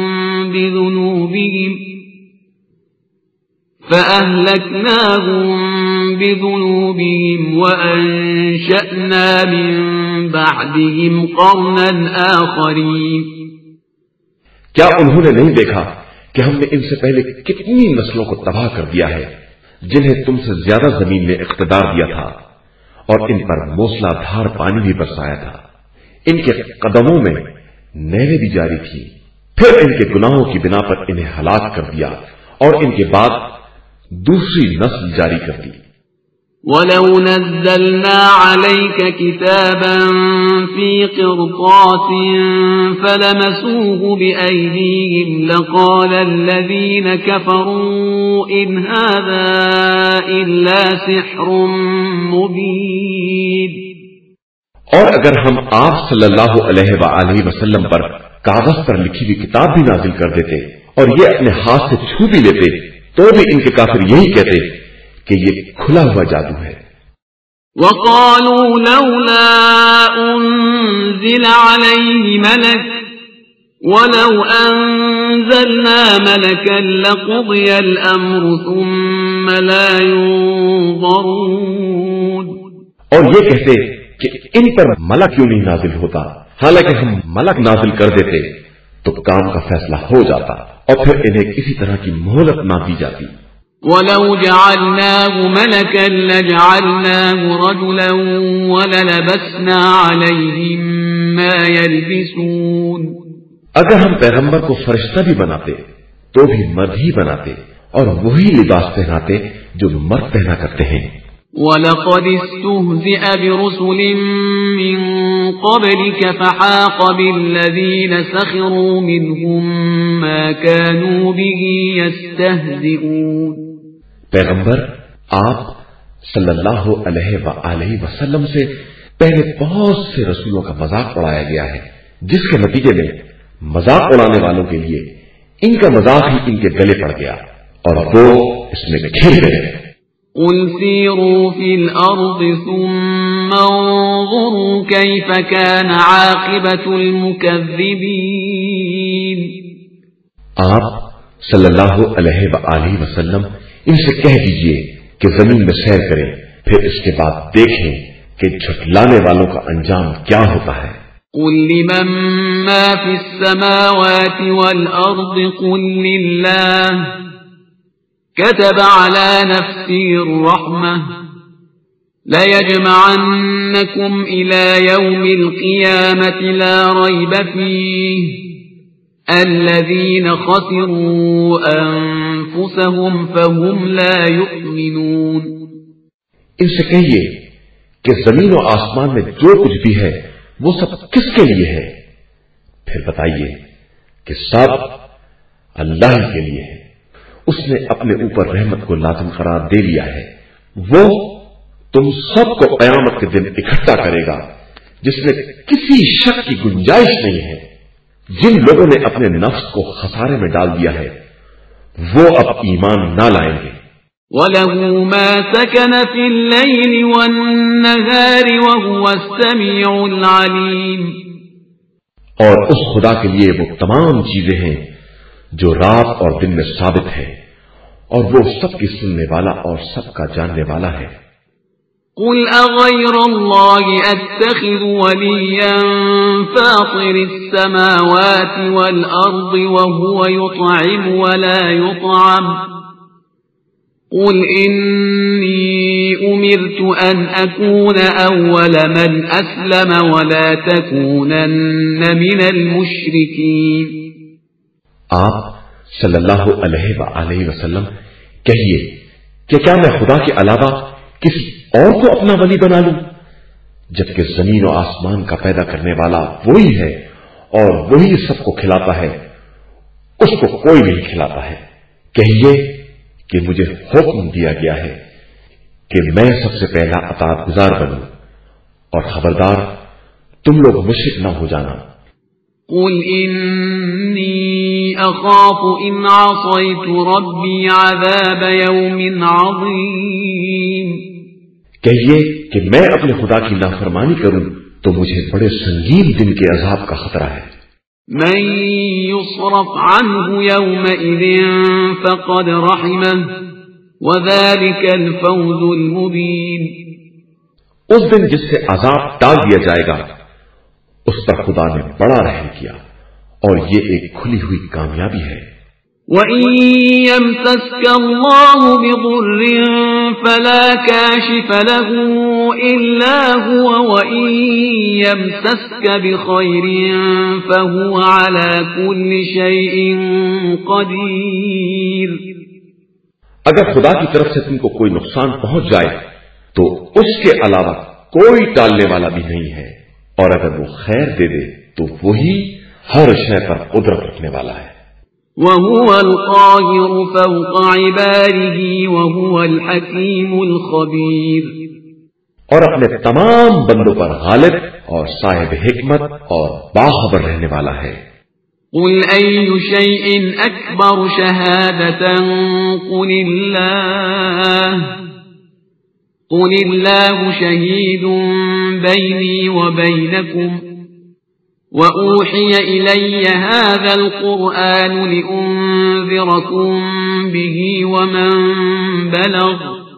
بِذُنُوبِهِمْ وَأَنشَأْنَا مِنْ بَعْدِهِمْ قَرْنًا آخَرِينَ. کیا انہوں نے نہیں دیکھا کہ ہم نے ان سے پہلے کتنی نسلوں کو تباہ کر دیا ہے جنہیں تم سے زیادہ زمین نے اقتدار دیا تھا اور ان پر موسلا دھار پانی بھی برسایا تھا. ان کے قدموں میں نہریں بھی جاری تھی پھر ان کے گناہوں کی بنا پر انہیں ہلاک کر دیا اور ان کے بعد دوسری نسل جاری کر دی. وَلَوْ نَزَّلْنَا عَلَيْكَ كِتَابًا فِي قِرْطَاسٍ فَلَمَسُوهُ بِأَيْدِيهِمْ لَقَالَ الَّذِينَ كَفَرُوا إِنْ هَذَا إِلَّا سِحْرٌ مُبِينٌ. اور اگر ہم آپ صلی اللہ علیہ وآلہ وسلم پر کاغذ پر لکھی ہوئی کتاب بھی نازل کر دیتے اور یہ اپنے ہاتھ سے چھو بھی لیتے تو بھی ان کے کافر یہی کہتے کہ یہ کھلا ہوا جادو ہے. وَقَالُوا لَوْلَا أُنزِلَ عَلَيْهِ مَلَكٌ وَلَوْ أَنزَلْنَا مَلَكًا لَقُضِيَ الْأَمْرُ ثُمَّ لَا يُنظَرُونَ. اور یہ کہتے کہ ان پر ملک کیوں نہیں نازل ہوتا حالانکہ ہم ملک نازل کر دیتے تو کام کا فیصلہ ہو جاتا اور پھر انہیں کسی طرح کی مہلت نہ دی جاتی. وَلَوْ جَعَلْنَاهُ مَلَكًا لَجَعَلْنَاهُ رَجُلًا وَلَلَبَسْنَا عَلَيْهِمْ مَا يَلْبِسُونَ. اگر ہم پیغمبر کو فرشتہ بھی بناتے تو بھی مرد ہی بناتے اور وہی لباس پہناتے جو مرد پہنا کرتے ہیں۔ وَلَقَدِ اسْتُهْزِئَ بِرُسُلٍ مِّن قَبْلِكَ فَحَاقَ بِالَّذِينَ سَخِرُوا مِنْهُم مَّا كَانُوا بِهِ يَسْتَهْزِئُونَ۔ پیغمبر آپ صلی اللہ علیہ وآلہ وسلم سے پہلے بہت سے رسولوں کا مذاق اڑایا گیا ہے، جس کے نتیجے میں مذاق اڑانے والوں کے لیے ان کا مذاق ہی ان کے گلے پڑ گیا اور وہ اس میں کھل گئے۔ قُلْ سِيرُوا فِي الْأَرْضِ ثُمَّ انظُرُوا كَيْفَ كَانَ عَاقِبَةُ الْمُكَذِّبِينَ۔ آپ صلی اللہ علیہ وآلہ وسلم ان سے کہہ دیجئے کہ زمین میں سیر کریں، پھر اس کے بعد دیکھیں کہ جھٹلانے والوں کا انجام کیا ہوتا ہے۔ قُلْ لِمَن مَّا فِي السَّمَاوَاتِ وَالْأَرْضِ قُلْ لِلَّهِ كَتَبَ عَلَى نَفْسِهِ الرَّحْمَةَ لَيَجْمَعَنَّكُمْ إِلَى يَوْمِ الْقِيَامَةِ لَا رَيْبَ فِيهِ الَّذِينَ خَسِرُوا أَنفُسَهُمْ فَهُمْ لَا يُؤْمِنُونَ۔ ان سے کہیے کہ زمین و آسمان میں جو کچھ بھی ہے وہ سب کس کے لیے ہے؟ پھر بتائیے کہ سب اللہ کے لیے ہے۔ اس نے اپنے اوپر رحمت کو لازم قرار دے لیا ہے۔ وہ تم سب کو قیامت کے دن اکٹھا کرے گا جس میں کسی شک کی گنجائش نہیں ہے۔ جن لوگوں نے اپنے نفس کو خسارے میں ڈال دیا ہے وہ اب ایمان نہ لائیں گے۔ وَلَهُ مَا سَكَنَ فِي اللَّيْلِ وَالنَّهَارِ وَهُوَ السَّمِيعُ الْعَلِيمُ۔ اور اس خدا کے لیے وہ تمام چیزیں ہیں جو رات اور دن میں ثابت ہے، اور وہ سب کی سننے والا اور سب کا جاننے والا ہے۔ قُلْ أَغَيْرَ اللَّهِ أَتَّخِذُ وَلِيًّا فَاطِرِ السَّمَاوَاتِ وَالْأَرْضِ وَهُوَ يُطْعِمُ وَلَا يُطْعَمُ قُلْ إِنِّي أُمِرْتُ أَنْ أَكُونَ أَوَّلَ مَنْ أَسْلَمَ وَلَا تَكُونَنَّ مِنَ الْمُشْرِكِينَ۔ آپ صلی اللہ علیہ وآلہ وسلم کہیے کہ کیا میں خدا کے علاوہ کسی اور کو اپنا ولی بنا لوں، جبکہ زمین و آسمان کا پیدا کرنے والا وہی ہے اور وہی سب کو کھلاتا ہے، اس کو کوئی نہیں کھلاتا ہے۔ کہیے کہ مجھے حکم دیا گیا ہے کہ میں سب سے پہلا اطاعت گزار بنوں، اور خبردار تم لوگ مشرک نہ ہو جانا۔ قُلْ إِنِّي أَخَافُ إِنْ عَصَيْتُ رَبِّي عَذَابَ يَوْمٍ عَظِيمٍ۔ کہیے کہ میں اپنے خدا کی نافرمانی کروں تو مجھے بڑے سنگین دن کے عذاب کا خطرہ ہے۔ مَن يُصْرَفْ عَنْهُ يَوْمَئِذٍ فَقَدْ رَحِمَهُ وَذَلِكَ الْفَوْزُ الْمُبِينُ۔ اس دن جس سے عذاب ٹال دیا جائے گا اس پر خدا نے بڑا رحم کیا، اور یہ ایک کھلی ہوئی کامیابی ہے۔ وَإِن يَمْسَسْكَ اللَّهُ بِضُرٍّ فَلَا كَاشِفَ لَهُ إِلَّا هُوَ وَإِن يَمْسَسْكَ بِخَيْرٍ فَهُوَ عَلَى كُلِّ شَيْءٍ قَدِيرٌ۔ اگر خدا کی طرف سے تم کو کوئی نقصان پہنچ جائے تو اس کے علاوہ کوئی ٹالنے والا بھی نہیں ہے، اور اگر وہ خیر دے دے تو وہی ہر شے پر قدرت رکھنے والا ہے۔ وَهُوَ الْقَاهِرُ فَوْقَ عِبَادِهِ وَهُوَ الْحَكِيمُ الْخَبِيرُ۔ اور اپنے تمام بندوں پر غالب اور صاحب حکمت اور باخبر رہنے والا ہے۔ قُلْ أَيُّ شَيْءٍ أَكْبَرُ شَهَادَةً قُلِ اللَّهُ شَهِيدٌ بَيْنِي وَبَيْنَكُمْ وَأُوحِيَ إِلَيَّ هَذَا الْقُرْآنُ لِأُنذِرَكُم بِهِ وَمَن بَلَغَ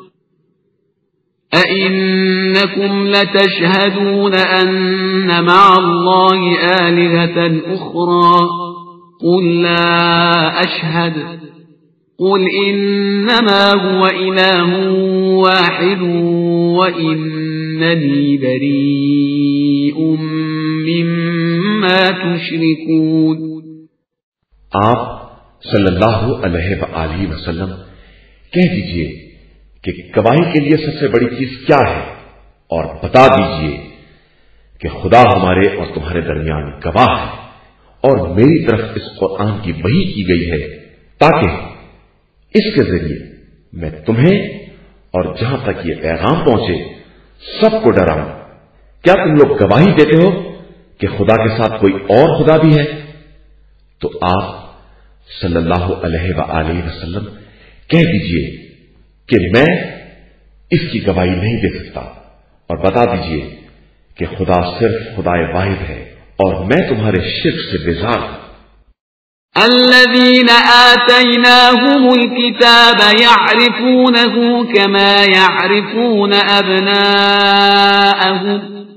أَئِنَّكُمْ لَتَشْهَدُونَ أَنَّ مَعَ اللَّهِ آلِهَةً أُخْرَى قُل لَّا أَشْهَدُ قُلْ إِنَّمَا هُوَ إِلَٰهٌ وَاحِدٌ وَإِنَّنِي بَرِيءٌ مِّمَّا تُشْرِكُونَ۔ آپ सल्लल्लाहु अलैहि वआलिहि वसल्लम, कह दीजिए कि गवाही के लिए सबसे बड़ी चीज क्या है, और बता दीजिए कि खुदा हमारे और तुम्हारे दरमियान गवाह है, और मेरी तरफ इस कुरान की वही की गई है ताकि इसके जरिए मैं तुम्हें और जहां तक ये पैगाम पहुंचे सबको डराऊं। क्या तुम लोग गवाही देते हो कि खुदा के साथ कोई और खुदा भी है? तो आप सल्लल्लाहु अलैहि वसल्लम कह दीजिए कि मैं इसकी गवाही नहीं दे सकता, और बता दीजिए कि खुदा सिर्फ खुदाए वाहिद है और मैं तुम्हारे शिर्क से बेजार हूं। الذين آتيناهم الكتاب يعرفونه كما يعرفون أبناءهم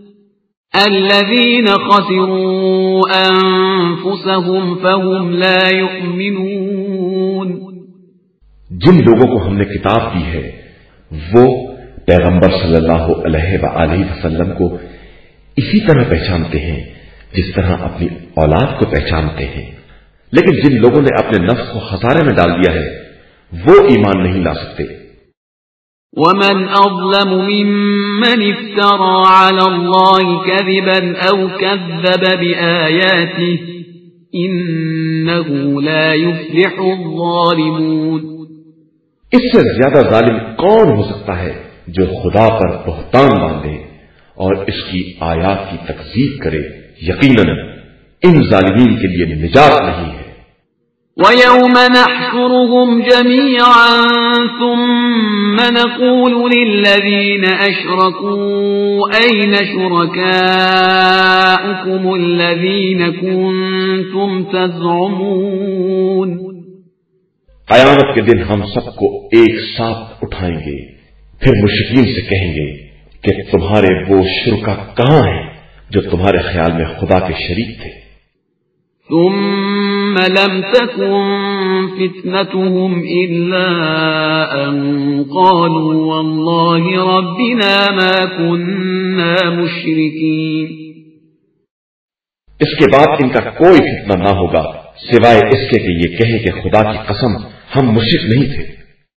الذين خسروا أنفسهم فهم لا يؤمنون। जिन लोगों को हमने किताब दी है वो पैगंबर सल्लल्लाहु अलैहि वसल्लम को इसी तरह पहचानते हैं जिस तरह अपनी औलाद को पहचानते हैं, लेकिन जिन लोगों ने अपने नफ्स को खसारे में डाल दिया है वो ईमान नहीं ला सकते। ومن أظلم ممن افترى على الله كذبا أو كذب بآياته إنه لا يفلح الظالمون۔ इससे ज्यादा जालिम कौन हो सकता है जो खुदा पर बहतान बांधे और इसकी आयात की तकजीब करे? यकीनन इन जालिमीन के लिए निजात नहीं है। وَيَوْمَ نَحْشُرُهُمْ جَمِيعًا ثُمَّ نَقُولُ لِلَّذِينَ أَشْرَكُوا أَيْنَ شُرَكَاؤُكُمُ الَّذِينَ كُنتُمْ تَزْعُمُونَ۔ क़यामत के दिन हम सबको एक साथ उठाएंगे, फिर मुश्रिकीन से कहेंगे कि तुम्हारे वो शुरका कहां हैं जो तुम्हारे ख्याल में खुदा के शरीक थे। ثم لم تكن فتنتهم إلا أن قالوا والله ربنا ما كنا مشركين۔ इसके बाद इनका कोई फितना ना होगा सिवाय इसके कि ये कहें कि खुदा की कसम हम मुशरिक नहीं थे।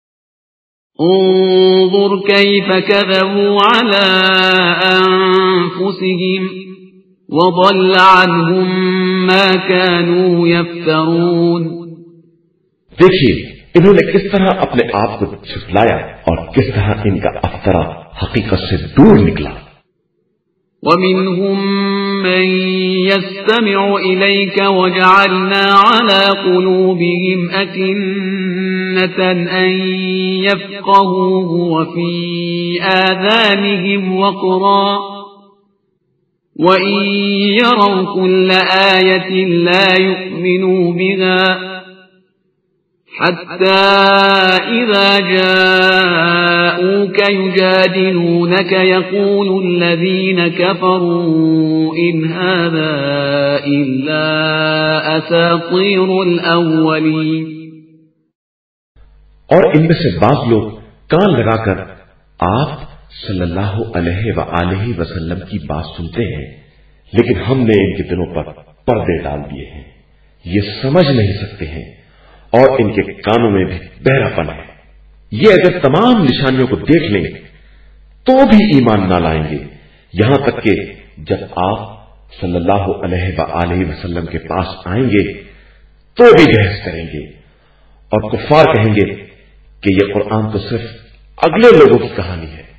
انظر كيف كذبوا على أنفسهم وضل عنهم ما كانوا يفترون۔ देखिए इन्होंने किस तरह अपने आप को झुठलाया और किस तरह इनका अफ्तरा हकीकत से दूर निकला। ومنهم من يستمع إليك وجعلنا على قلوبهم أكنة أن يفقهوه وفي آذانهم وقرا وإن يروا كل آية لا يؤمنوا بها حتى إذا جاءوك يجادلونك يقول الذين كفروا إن هذا إلا أساطير الأولين۔ और इनमें से बाज़ लोग कान लगाकर आप सल्लल्लाहु अलैहि वसल्लम की बात सुनते हैं, लेकिन हमने इनके दिलों पर पर्दे डाल दिए हैं, ये समझ नहीं सकते हैं और इनके कानों में भी बहरापन है। ये अगर तमाम निशानियों को देख लें तो भी ईमान ना लाएंगे, यहां तक कि जब आप सल्लल्लाहु अलैहि वसल्लम के पास आएंगे तो भी बहस करेंगे और कुफ्फार कहेंगे कि यह कुरान तो सिर्फ अगले लोगों की कहानी है।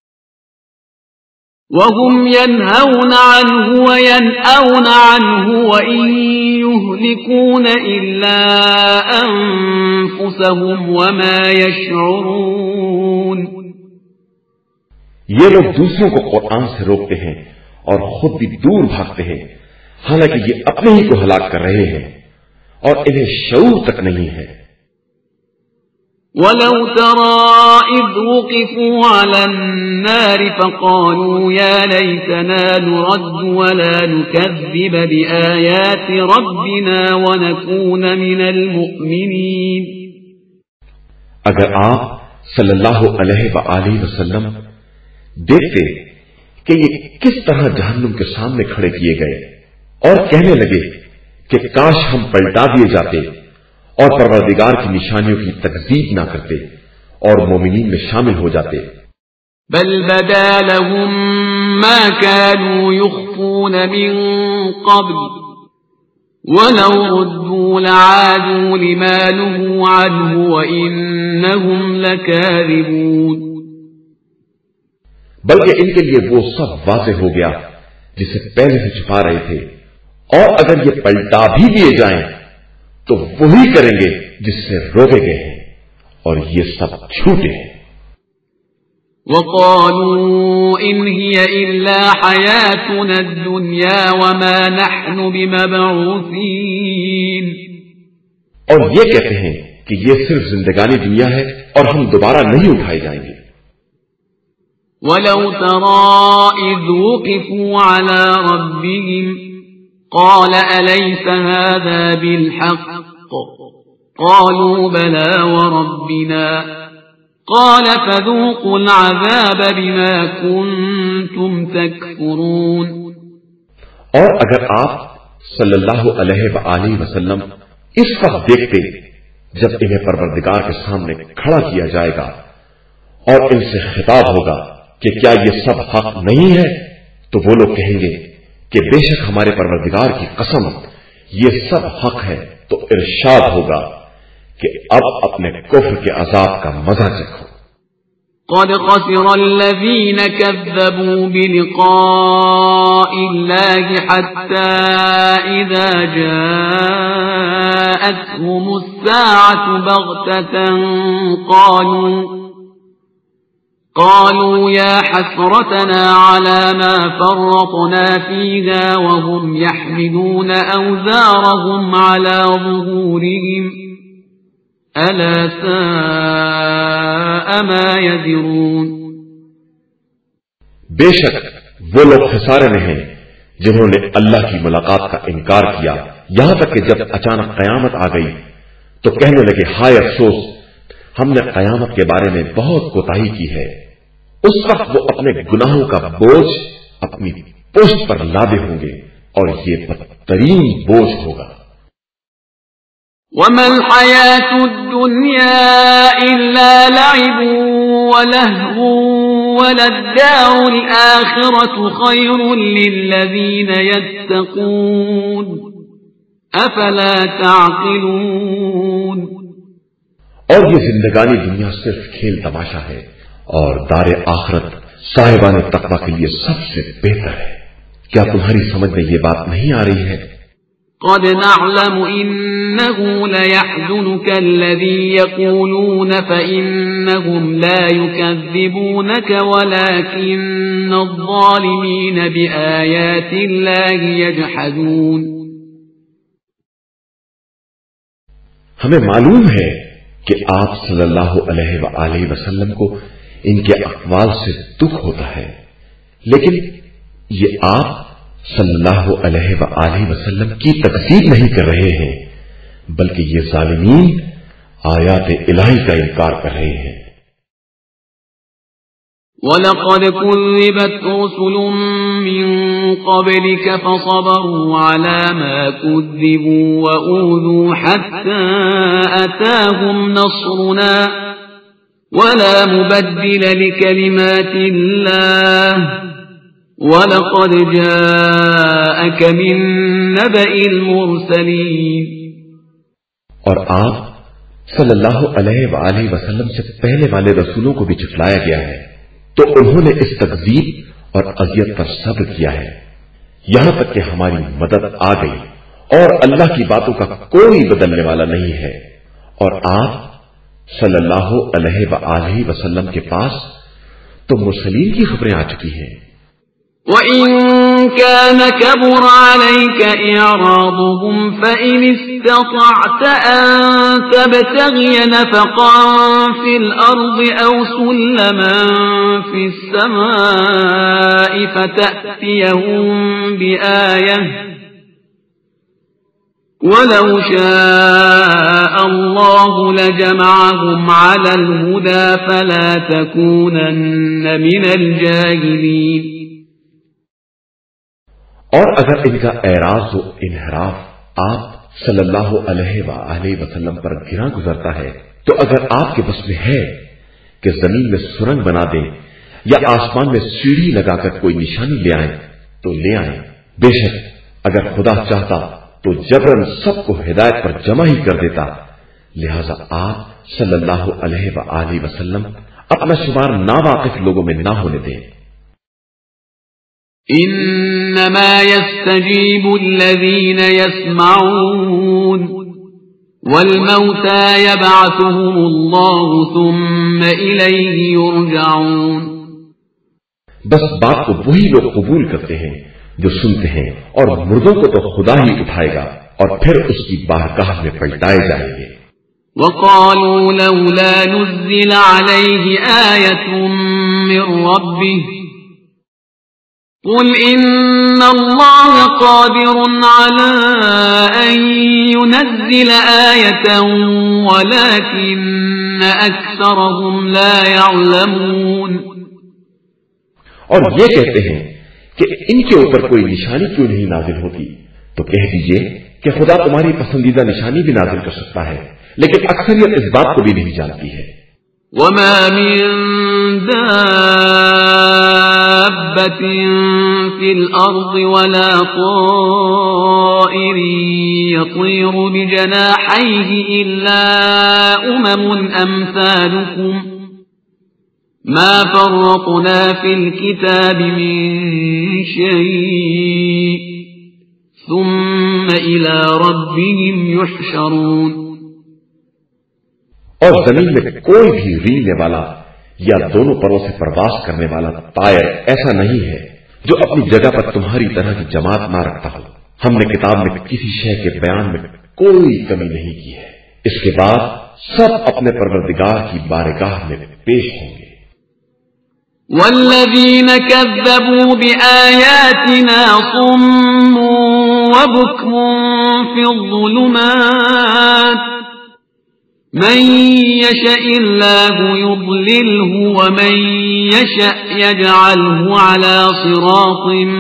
وهم ينهون عنه وينأون عنه وإن يهلكون إلا أنفسهم وما يشعرون۔ ये लोग दूसरों को कुरान से रोकते हैं और खुद भी दूर भागते हैं, हालांकि ये अपने ही को हलाक कर रहे हैं और इन्हें शऊर तक नहीं है। ولو ترى إذ وقفوا على النار فقالوا يا ليتنا نرد ولا نكذب بآيات ربنا ونكون من المؤمنين۔ अगर आप सल्लल्लाहु अलैहि वसल्लम देखते कि ये किस तरह जहन्नुम के सामने खड़े किए गए और कहने लगे कि काश हम पलटा दिए जाते اور परवरदिगार की निशानियों की तकजीब ना करते और मोमिनीन में शामिल हो जाते। बल बदा लहुम मा कानू युख्फून मिन क़ब्ल वलौ रुद्दू लआदू लिमा नुहू अन्हु व इन्नहुम लकाज़िबून। बल्कि इनके लिए वो सब वाज़ेह हो गया जिसे पहले से छुपा रहे थे, और अगर ये पलटा भी दिए जाएं तो वही करेंगे जिससे रोके गए हैं, और ये सब झूठे हैं। वक़ालू इन हिय इल्ला हयातुना दुनिया वमा नहनु बिमबऊसीन। और ये कहते हैं कि ये सिर्फ जिंदगानी दुनिया है और हम दोबारा नहीं उठाए जाएंगे। वलौ तरा इज़ वुक़िफ़ू अला रब्बिहिम क़ाल अलैस हाज़ा बिलहक़्क़ क़ालू बला वरब्बिना क़ाल फ़ज़ूक़ुल अज़ाब बिमा कुन्तुम तकफ़ुरून। और अगर आप सल्लल्लाहु अलैहि वसल्लम इस वक्त देखते जब इन्हें परवरदिगार के सामने खड़ा किया जाएगा और इनसे खिताब होगा कि क्या ये सब हक नहीं है, तो वो लोग कहेंगे कि बेशक हमारे परवरदिगार की कसम ये सब हक है। तो इरशाद होगा कि अब अपने कुफ्र के अजाब का मजा चखो। क़द ख़सिरा अल्लज़ीन कज़्ज़बू बिलिक़ाइल्लाहि हत्ता इज़ा जाअतहुमुस्साअतु बग़ततन قالوا يا حسرتنا على ما فرطنا فيها وهم يحملون أوزارهم على ظهورهم ألا ساء ما يزرون۔ बेशक वो लोग खसारे में हैं जिन्होंने अल्लाह की मुलाकात का इनकार किया, यहां तक कि जब अचानक कयामत आ गई तो कहने लगे हाय अफसोस, हमने कयामत के बारे में बहुत कोताही की है। उस वक्त वो अपने गुनाहों का बोझ अपनी पुश्त पर लादे होंगे और ये बदतरीन बोझ होगा। वमल हयातुद्दुन्या इल्ला लइबु व लहवु वलद्दारुल आखिरतु खैरुल लिल्लज़ीन यत्तक़ून अफला ताक़िलून। और ये जिंदगानी दुनिया सिर्फ खेल तमाशा है और दारे आखिरत साहिबान तक़वा के लिए सबसे बेहतर है। क्या तुम्हारी समझ में ये बात नहीं आ रही है? क़द नअलमु इन्नहु लयहज़ुनुका अल्लज़ी यक़ूलून फ़इन्नहुम ला युकज़्ज़िबूनक वलाकिन्न अज़्ज़ालिमीन बिआयातिल्लाहि यजहदून। हमें मालूम है कि आप सल्लल्लाहु अलैहि वसल्लम को इनके अक़वाल से दुख होता है, लेकिन ये आप सल्लल्लाहु अलैहि वसल्लम की तकसीर नहीं कर रहे हैं, बल्कि ये ज़ालिमीन आयात इलाही का इनकार कर रहे हैं। वलक़द कुज़्ज़िबत रुसुलुम मिन क़ब्लिक फ़सबरू अला मा कुज़्ज़िबू व ऊज़ू हत्ता अताहुम नस्रुना वला मुबद्दिल लिकलिमातिल्लाह वलक़द जाअक मिन नबइल मुरसलीन। और आप सल्लल्लाहु अलैहि वसल्लम से पहले वाले रसूलों को भी झुठलाया गया है, तो उन्होंने इस तकज़ीब और अज़ियत पर सब्र किया है, यहां तक कि हमारी मदद आ गई और अल्लाह की बातों का कोई बदलने वाला नहीं है। और आप सल्लल्लाहु अलैहि वसल्लम के पास तो मुरसलीन की खबरें आ चुकी हैं। وَإِن كَانَ كَبُرَ عَلَيْكَ إِعْرَاضُهُمْ فَإِنِ اسْتَطَعْتَ أَن تَبْتَغِيَ نَفَقًا فِي الْأَرْضِ أَوْ سُلَّمًا فِي السَّمَاءِ فَتَأْتِيَهُم بِآيَةٍ وَلَوْ شَاءَ اللَّهُ لَجَمَعَهُمْ عَلَى الْهُدَى فَلَا تَكُونَنَّ مِنَ الْجَاهِلِينَ۔ और अगर इनका एराज व इनहराफ आप صلی اللہ علیہ وآلہ وسلم پر گرا گزرتا ہے تو اگر آپ کے بس میں ہے کہ زمین میں سرنگ بنا دیں یا آسمان میں سیڑھی لگا کر کوئی نشانی لے آئیں تو لے آئیں. بے شک اگر خدا چاہتا تو جبرن سب کو ہدایت پر جمع ہی کر دیتا. لہذا آپ صلی اللہ علیہ وآلہ وسلم اپنا شمار ناواقف لوگوں میں نہ ہونے دیں. انما يستجيب الذين يسمعون والموتى يبعثهم الله ثم إليه يرجعون. بس بات کو وہی لوگ قبول کرتے ہیں جو سنتے ہیں اور مردوں کو تو خدا ہی اٹھائے گا اور پھر اس کی بارگاہ میں پلٹائے جائیں گے. وقالوا لولا نزل عليه آية من ربه قل إن الله قادر على أن ينزل آية ولكن أكثرهم لا يعلمون. اور یہ کہتے ہیں کہ ان کے اوپر کوئی نشانی کیوں نہیں نازل ہوتی تو کہہ دیجئے کہ خدا تمہاری پسندیدہ نشانی بھی نازل کر سکتا ہے لیکن اکثریت اس بات کو بھی نہیں جانتی ہے. وما من دابة في الأرض ولا طائر يطير بجناحيه إلا أمثالكم ما فرطنا في الكتاب من شيء ثم إلى ربهم يحشرون. اور زمین میں کوئی بھی ریلنے والا یا دونوں پروں سے پرواز کرنے والا طائر ایسا نہیں ہے جو اپنی جگہ پر تمہاری طرح کی جماعت نہ رکھتا ہو. ہم نے کتاب میں کسی شے کے بیان میں کوئی کمی نہیں کی ہے. اس کے بعد سب اپنے پروردگار کی بارگاہ میں پیش ہوں گے. والذین کذبوا بآیاتنا صم وبکم فی الظلمات من يشاء الله يضلله ومن يشاء يجعله على صراط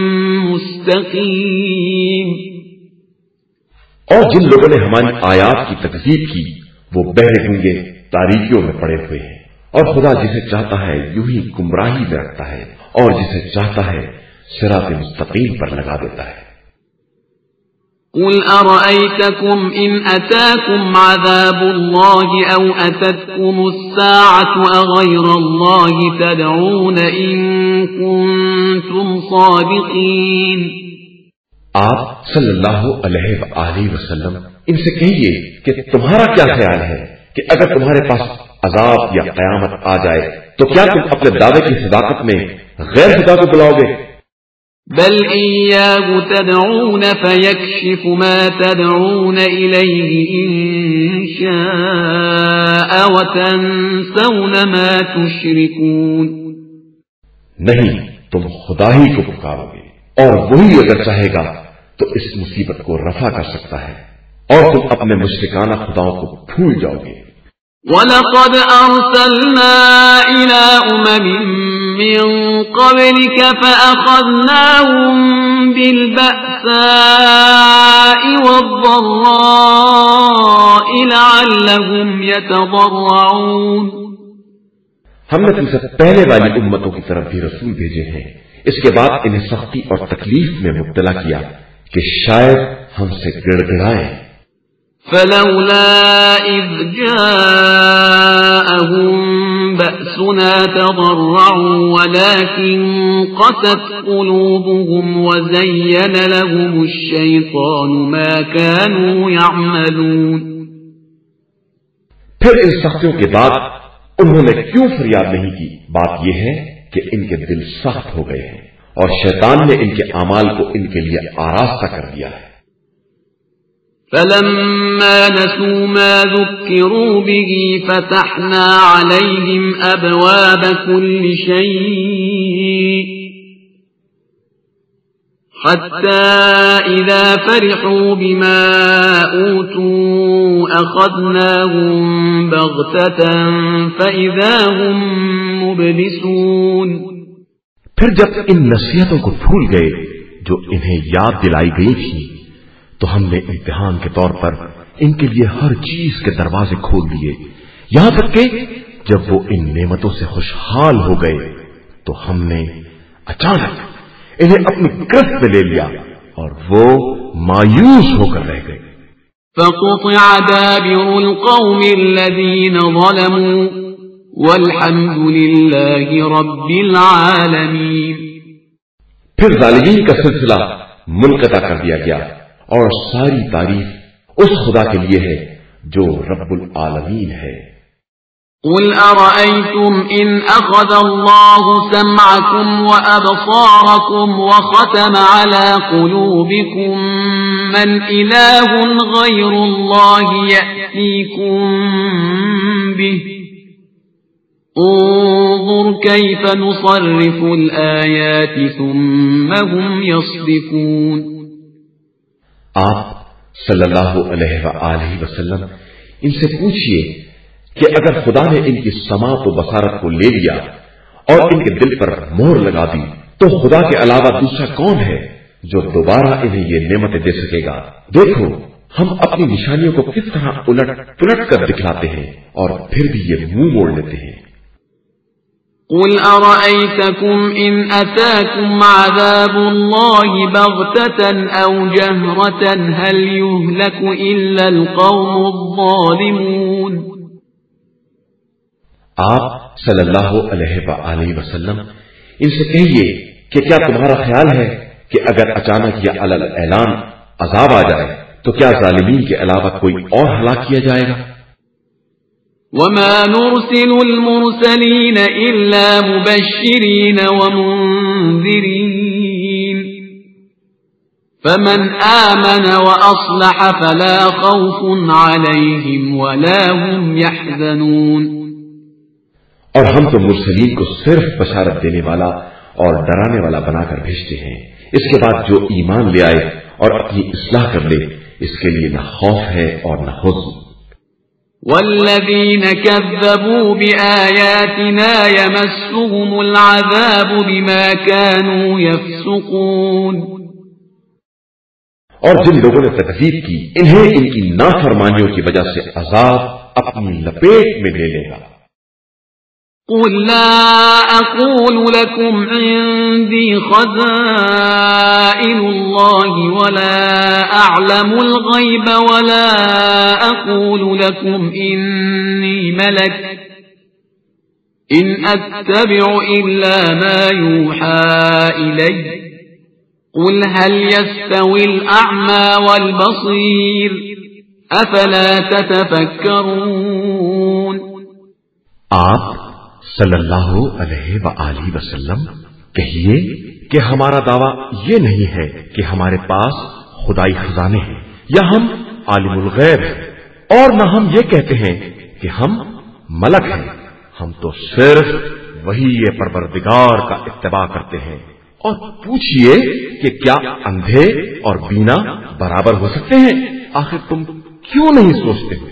مستقيم. اور جن لوگوں نے ہماری آیات کی تکذیب کی وہ بہرے گنگے تاریکیوں میں پڑے ہوئے ہیں اور خدا جسے چاہتا ہے یوں ہی گمراہی میں رکھتا ہے اور جسے چاہتا ہے صراط مستقیم پر لگا دیتا ہے. قل أرأيتكم إن أتاكم عذاب الله أو أتتكم الساعة أغير الله تدعون إن كنتم صادقين. آپ صلی اللہ علیہ وآلہ وسلم ان سے کہیے کہ تمہارا کیا خیال ہے کہ اگر تمہارے پاس عذاب یا قیامت آ جائے تو کیا تم اپنے دعوے کی صداقت میں غیر خدا کو بلاؤ گے؟ بل إياه تدعون فيكشف ما تدعون إليه إن شاء وتنسون ما تشركون. نہیں تم خدا ہی کو پکارو گے اور وہی اگر چاہے گا تو اس مصیبت کو رفع کر سکتا ہے اور تم اپنے مشرکانہ خداؤں کو بھول جاؤ گے. وَلَقَدْ أَرْسَلْنَا إِلَىٰ أُمَمٍ مِّن قَبْلِكَ فَأَخَذْنَاهُم بِالْبَأْسَاءِ وَالضَّرَّاءِ لَعَلَّهُمْ يَتَضَرَّعُونَ. ہم نے تم سے پہلے والی امتوں کی طرف بھی رسول بھیجے ہیں اس کے بعد انہیں سختی اور تکلیف میں مبتلا کیا کہ شاید ہم سے گڑ گڑائیں. فلولا إذ جاءهم بأسنا تضرعوا ولكن قست قلوبهم وزين لهم الشيطان ما كانوا يعملون. پھر ان سختیوں کے بعد انہوں نے کیوں فریاد نہیں کی؟ بات یہ ہے کہ ان کے دل سخت ہو گئے ہیں اور شیطان نے ان کے اعمال کو ان کے لیے آراستہ کر دیا ہے. فلما نسوا ما ذكروا به فتحنا عليهم أبواب كل شيء حتى إذا فرحوا بما أوتوا أخذناهم بغتة فإذا هم مبلسون. پھر جب ان نصیحتوں کو بھول گئے جو انہیں یاد دلائی گئی تھی تو ہم نے امتحان کے طور پر ان کے لیے ہر چیز کے دروازے کھول دیے، یہاں تک کہ جب وہ ان نعمتوں سے خوشحال ہو گئے تو ہم نے اچانک انہیں اپنی گرفت میں لے لیا اور وہ مایوس ہو کر رہ گئے۔ فقطع دابر القوم الذين ظلموا والحمد لله رب العالمين۔ پھر ظالمین کا سلسلہ منقطع کر دیا گیا اور ساری تعریف اس خدا کے لیے ہے جو رب العالمین ہے۔ قل أرأيتم إن أخذ الله سمعكم وأبصاركم وختم على قلوبكم من إله غير الله يأتيكم به انظر كيف نصرف الآيات ثم هم يصدفون۔ آپ صلی اللہ علیہ وآلہ وسلم ان سے پوچھئے کہ اگر خدا نے ان کی سماعت و بصارت کو لے لیا اور ان کے دل پر مہر لگا دی تو خدا کے علاوہ دوسرا کون ہے جو دوبارہ انہیں یہ نعمتیں دے سکے گا؟ دیکھو ہم اپنی نشانیوں کو کس طرح الٹ پلٹ کر دکھلاتے ہیں اور پھر بھی یہ منہ موڑ لیتے ہیں۔ قل أرأيتكم إن أتاكم عذاب الله بغتة أو جهرة هل يهلك إلا القوم الظالمون۔ آپ صلی اللہ علیہ وآلہ وسلم ان سے کہیے کہ کیا تمہارا خیال ہے کہ اگر اچانک یا علل اعلان عذاب آ جائے تو کیا ظالمین کے علاوہ کوئی اور ہلاک کیا جائے گا؟ وما نرسل المرسلين إلا مبشرين ومنذرين فمن آمن وأصلح فلا خوف عليهم ولا هم يحزنون۔ اور ہم تو مرسلین کو صرف بشارت دینے والا اور ڈرانے والا بنا کر بھیجتے ہیں، اس کے بعد جو ایمان لے آئے اور اپنی اصلاح کر لے اس کے لیے نہ خوف ہے اور نہ حزن۔ والذين كذبوا بآياتنا يمسهم العذاب بما كانوا يفسقون۔ اور جن لوگوں نے تکذیب کی انہیں ان کی نافرمانیوں کی وجہ سے عذاب اپنی لپیٹ میں لے لے گا۔ قل لا أقول لكم عندي خزائن الله ولا أعلم الغيب ولا أقول لكم إني ملك إن أتبع إلا ما يوحى إلي قل هل يستوي الأعمى والبصير أفلا تتفكرون۔ آپ صلی اللہ علیہ وآلہ وسلم کہیے کہ ہمارا دعویٰ یہ نہیں ہے کہ ہمارے پاس خدائی خزانے ہیں یا ہم عالم الغیب ہیں، اور نہ ہم یہ کہتے ہیں کہ ہم ملک ہیں، ہم تو صرف وہی پروردگار کا اتباع کرتے ہیں۔ اور پوچھئے کہ کیا اندھے اور بینا برابر ہو سکتے ہیں؟ آخر تم کیوں نہیں سوچتے ہو؟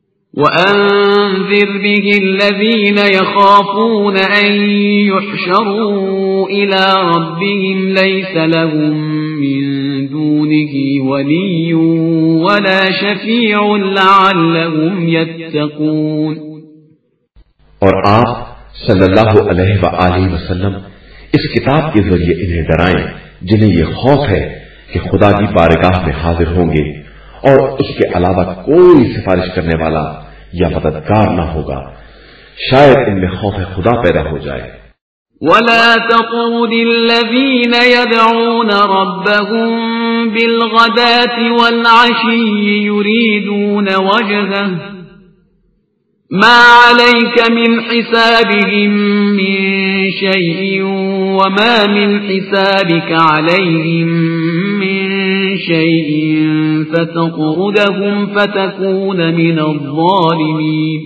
وأنذر به الذين يخافون أن يحشروا إلى ربهم ليس لهم من دونه ولي ولا شفيع لعلهم يتقون۔ اور آپ صلی اللہ علیہ وآلہ وسلم اس کتاب کے ذریعے انہیں ڈرائیں جنہیں یہ خوف ہے کہ خدا کی بارگاہ میں حاضر ہوں گے اور اس کے علاوہ کوئی سفارش کرنے والا یا مددگار نہ ہوگا، شاید ان میں خوف خدا پیدا ہو جائے۔ ولا تطرد الذين يدعون ربهم بالغداة والعشي يريدون وجهه ما عليك من حسابهم من شيء وما من حسابك عليهم من شيء فتطردهم فتكون من الظالمين۔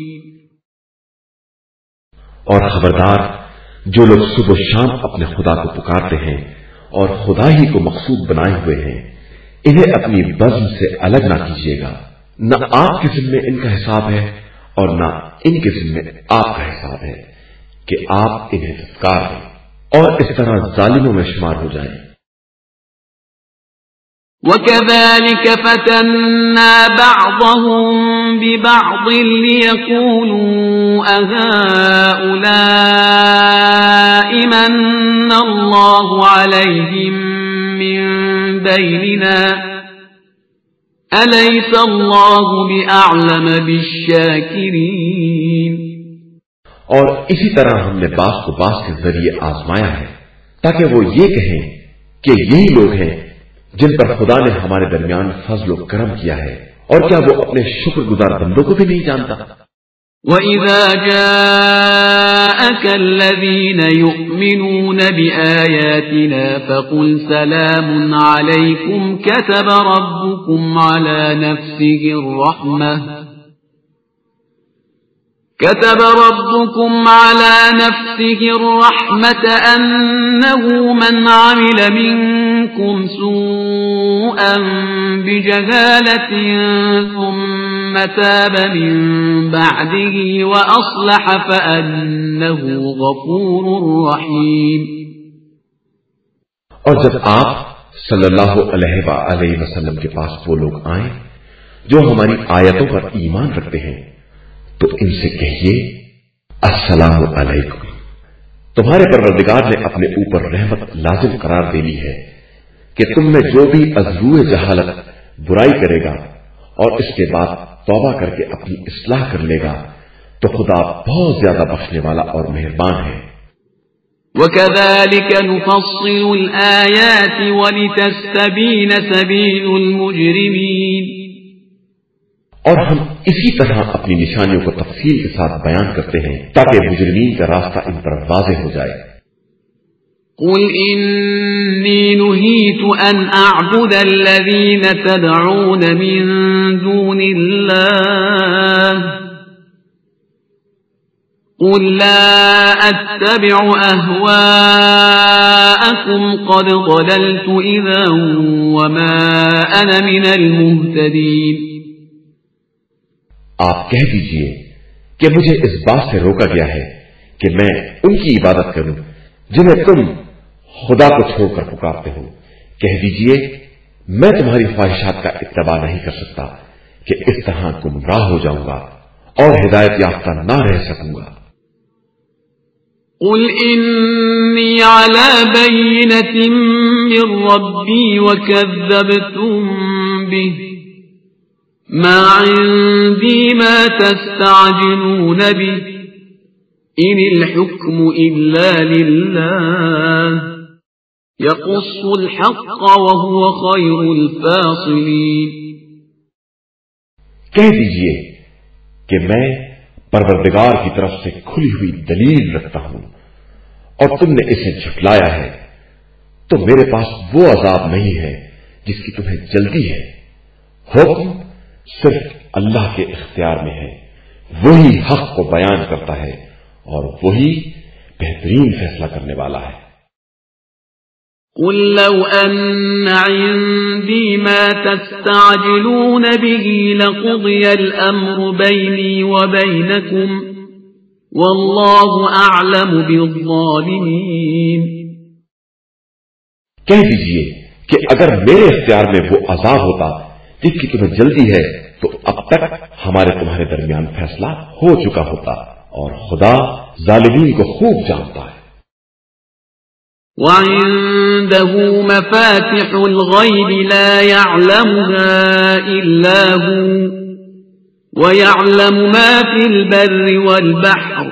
اور خبردار جو لوگ صبح و شام اپنے خدا کو پکارتے ہیں اور خدا ہی کو مقصود بنائے ہوئے ہیں انہیں اپنی بزم سے الگ نہ کیجیے گا، نہ آپ کے ذمے ان کا حساب ہے اور نہ ان کے ذمے آپ کا حساب ہے کہ آپ انہیں دھتکار دیں اور اس طرح ظالموں میں شمار ہو جائیں۔ وَكَذَلِكَ فَتَنَّا بَعْضَهُمْ بِبَعْضٍ لِيَقُولُوا أَهَؤُلَاءِ مَنَّ اللَّهُ عَلَيْهِمْ مِنْ بَيْنِنَا أَلَيْسَ اللَّهُ بِأَعْلَمَ بِالشَّاكِرِينَ۔ اور اسی طرح ہم نے بعض کو بعض کے ذریعے آزمایا ہے تاکہ وہ یہ کہیں کہ یہی لوگ ہیں جن پر خدا نے ہمارے درمیان فضل و کرم کیا ہے، اور کیا وہ اپنے شکر گزار بندوں کو بھی نہیں جانتا؟ وَإِذَا جَاءَكَ الَّذِينَ يُؤْمِنُونَ بِآيَاتِنَا فَقُلْ سَلَامٌ عَلَيْكُمْ كَتَبَ رَبُّكُمْ عَلَى نَفْسِهِ الرَّحْمَةَ أَنَّهُ مَنْ عَمِلَ مِنْكُمْ سُوءًا بِجَهَالَةٍ ثُمَّ تَابَ مِنْ بَعْدِهِ وَأَصْلَحَ فَأَنَّهُ غَفُورٌ رَحِيمٌ۔ اور جب آپ صلی اللہ علیہ وآلہ وسلم کے پاس وہ لوگ آئیں جو ہماری آیتوں پر ایمان رکھتے ہیں تو ان سے کہیے السلام علیکم، تمہارے پروردگار نے اپنے اوپر رحمت لازم قرار دے لی ہے کہ تم میں جو بھی از روئے جہالت برائی کرے گا اور اس کے بعد توبہ کر کے اپنی اصلاح کر لے گا تو خدا بہت زیادہ بخشنے والا اور مہربان ہے۔ وَكَذَلِكَ نُفَصِّلُ الْآيَاتِ وَلِتَسْتَبِينَ سَبِيلُ الْمُجْرِمِينَ۔ اور ہم اسی طرح اپنی نشانیوں کو تفصیل کے ساتھ بیان کرتے ہیں تاکہ مجرمین کا راستہ ان پر واضح ہو جائے۔ قُلْ إِنِّي نُهِيتُ أَنْ أَعْبُدَ الَّذِينَ تَدْعُونَ مِن دُونِ اللَّهِ قُلْ لَا أَتَّبِعُ أَهْوَاءَكُمْ قَدْ ضَلَلْتُ إِذًا وَمَا أَنَا مِنَ الْمُهْتَدِينَ۔ آپ کہہ دیجئے کہ مجھے اس بات سے روکا گیا ہے کہ میں ان کی عبادت کروں جنہیں تم خدا کو چھوڑ کر پکارتے ہو۔ کہہ دیجئے میں تمہاری خواہشات کا اتباع نہیں کر سکتا کہ اس طرح گمراہ ہو جاؤں گا اور ہدایت یافتہ نہ رہ سکوں گا۔ قل إني على بينة من ربي وكذبتم به ما عندي ما تستعجلون به إن الحكم إلا لله يقص الحق وهو خير الفاصلين۔ کہہ دیجئے کہ میں پروردگار کی طرف سے کھلی ہوئی دلیل رکھتا ہوں اور تم نے اسے جھٹلایا ہے تو میرے پاس وہ عذاب نہیں ہے جس کی تمہیں جلدی ہے۔ حکم صرف اللہ کے اختیار میں ہے، وہی حق کو بیان کرتا ہے اور وہی بہترین فیصلہ کرنے والا ہے۔ قل لو أن عندي ما تستعجلون به لقضي الأمر بيني وبينكم والله أعلم بالظالمين۔ کہہ دیجئے کہ اگر میرے اختیار میں وہ عذاب ہوتا جس کی تمہیں جلدی ہے تو اب تک ہمارے تمہارے درمیان فیصلہ ہو چکا ہوتا اور خدا ظالمین کو خوب جانتا ہے۔ وعنده مفاتح الغيب لا يعلمها إلا هو ويعلم ما في البر والبحر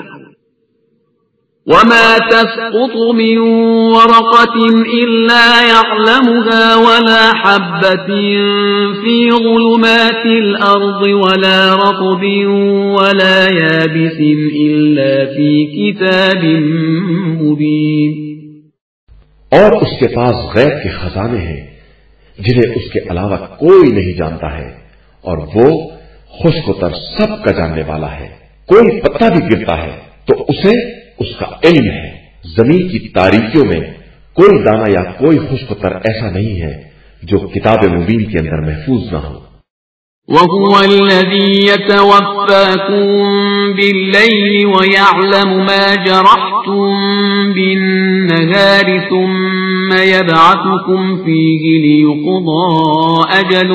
وما تسقط من ورقة إلا يعلمها ولا حبة في ظلمات الأرض ولا رطب ولا يابس إلا في كتاب مبين۔ اور اس کے پاس غیب کے خزانے ہیں جنہیں اس کے علاوہ کوئی نہیں جانتا ہے اور وہ خشک و تر سب کا جاننے والا ہے۔ کوئی پتا بھی گرتا ہے تو اسے اس کا علم ہے۔ زمین کی تاریکیوں میں کوئی دانہ یا کوئی خشک و تر ایسا نہیں ہے جو کتاب مبین کے اندر محفوظ نہ ہو۔ وَهُوَ الَّذِي يَتَوَفَّاكُم بِاللَّيْلِ وَيَعْلَمُ مَا جَرَحْتُم بِالنَّهَارِ ثُمَّ يبعثكم فيه ليقضى أجل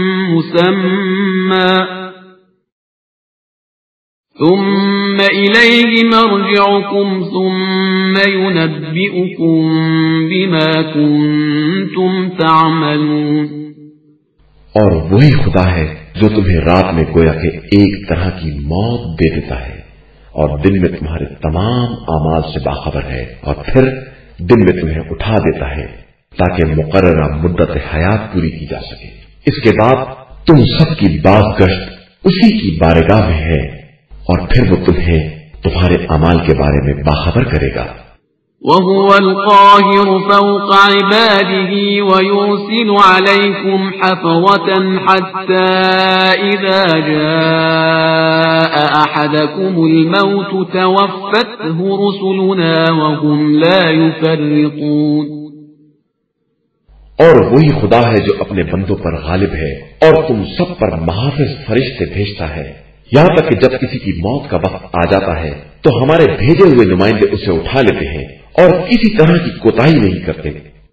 مسمى ثم إليه مرجعكم ثم ينبئكم بما كنتم تعملون. اور وہی خدا ہے جو تمہیں رات میں گویا کہ ایک طرح کی موت دے دیتا ہے اور دن میں تمہارے تمام اعمال سے باخبر ہے، اور پھر دن میں تمہیں اٹھا دیتا ہے تاکہ مقررہ مدت حیات پوری کی جا سکے. اس کے بعد تم سب کی باز گشت اسی کی بارگاہ میں ہے اور پھر وہ تمہیں تمہارے اعمال کے بارے میں باخبر کرے گا. وهو القاهر فوق عباده ويرسل عليكم حفظة حتى إذا جاء أحدكم الموت توفته رسلنا وهم لا يفرطون. اور وہی خدا ہے جو اپنے بندوں پر غالب ہے اور تم سب پر محافظ فرشتے بھیجتا ہے، یہاں تک کہ جب کسی کی موت کا وقت آ جاتا ہے تو ہمارے بھیجے ہوئے نمائندے اسے اٹھا لیتے ہیں اور کسی طرح کی کوتاہی نہیں کرتے.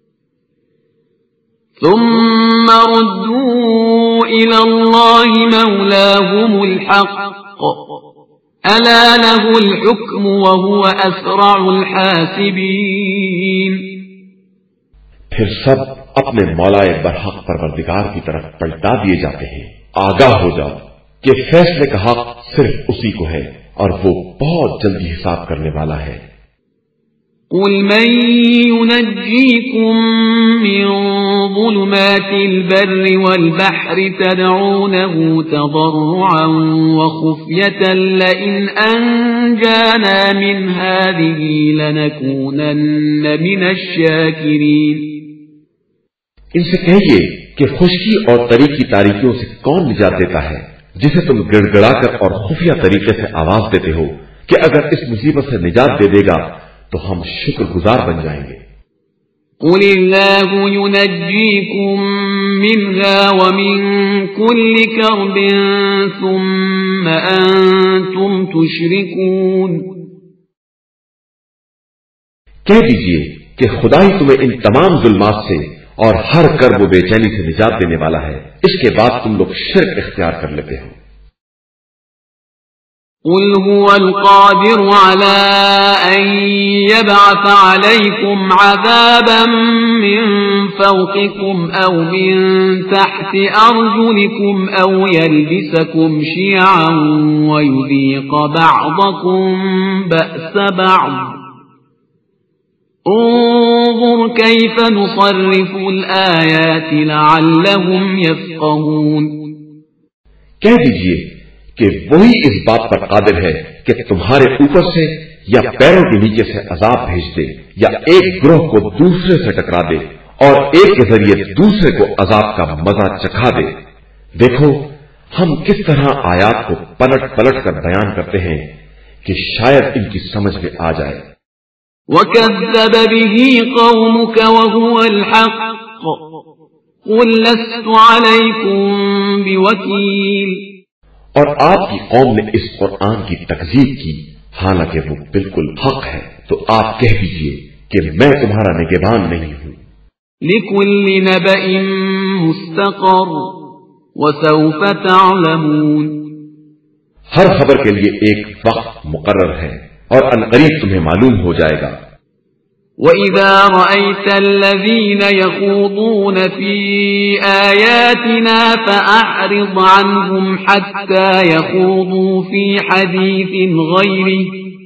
ثم ردوا إلى الله مولاهم الحق ألا له الحكم وهو أسرع الحاسبين. پھر سب اپنے مولا برحق پروردگار کی طرف پلٹا دیے جاتے ہیں. آگاہ ہو جاؤ کہ فیصلے کا حق صرف اسی کو ہے اور وہ بہت جلدی حساب کرنے والا ہے. قل من ينجيكم من ظلمات البر والبحر تدعونه تضرعا وخفية لئن أنجانا من هذه لنكونن من الشاكرين. ان سے کہیے کہ خشکی اور طری کی تاریکیوں سے کون نجات دیتا ہے جسے تم گڑ گڑا کر اور خفیہ طریقے سے آواز دیتے ہو کہ اگر اس مصیبت سے نجات دے دے گا تو ہم شکر گزار بن جائیں گے. قل الله ينجيكم منها ومن كل كرب ثم أنتم تشركون. کہہ دیجئے کہ خدا ہی تمہیں ان تمام ظلمات سے اور ہر کرب و بے چینی سے نجات دینے والا ہے، اس کے بعد تم لوگ شرک اختیار کر لیتے ہو. قل هو القادر على أن يبعث عليكم عذابا من فوقكم أو من تحت أرجلكم أو يلبسكم شيعا ويذيق بعضكم بأس بعض انظر كيف نصرف الآيات لعلهم يفقهون. کہہ دیجئے کہ وہی اس بات پر قادر ہے کہ تمہارے اوپر سے یا پیروں کے نیچے سے عذاب بھیج دے یا ایک گروہ کو دوسرے سے ٹکرا دے اور ایک کے ذریعے دوسرے کو عذاب کا مزہ چکھا دے. دیکھو ہم کس طرح آیات کو پلٹ پلٹ کر بیان کرتے ہیں کہ شاید ان کی سمجھ میں آ جائے. وَكَذَّبَ بِهِ قَوْمُكَ وَهُوَ الْحَقُّ قُلْ لَسْتُ عَلَيْكُمْ بِوَكِيلٍ. اور آپ کی قوم نے اس قرآن کی تکذیب کی حالانکہ وہ بالکل حق ہے، تو آپ کہہ دیجئے کہ میں تمہارا نگہبان نہیں ہوں. لِكُلِّ نَبَإٍ مُسْتَقَرٌّ وَسَوْفَ تَعْلَمُونَ. ہر خبر کے لیے ایک وقت مقرر ہے اور عنقریب تمہیں معلوم ہو جائے گا. وَإِذَا رَأَيْتَ الَّذِينَ يَخُوضُونَ فِي آيَاتِنَا فَأَعْرِضْ عَنْهُمْ حَتَّى يَخُوضُوا فِي حَدِيثٍ غَيْرِهِ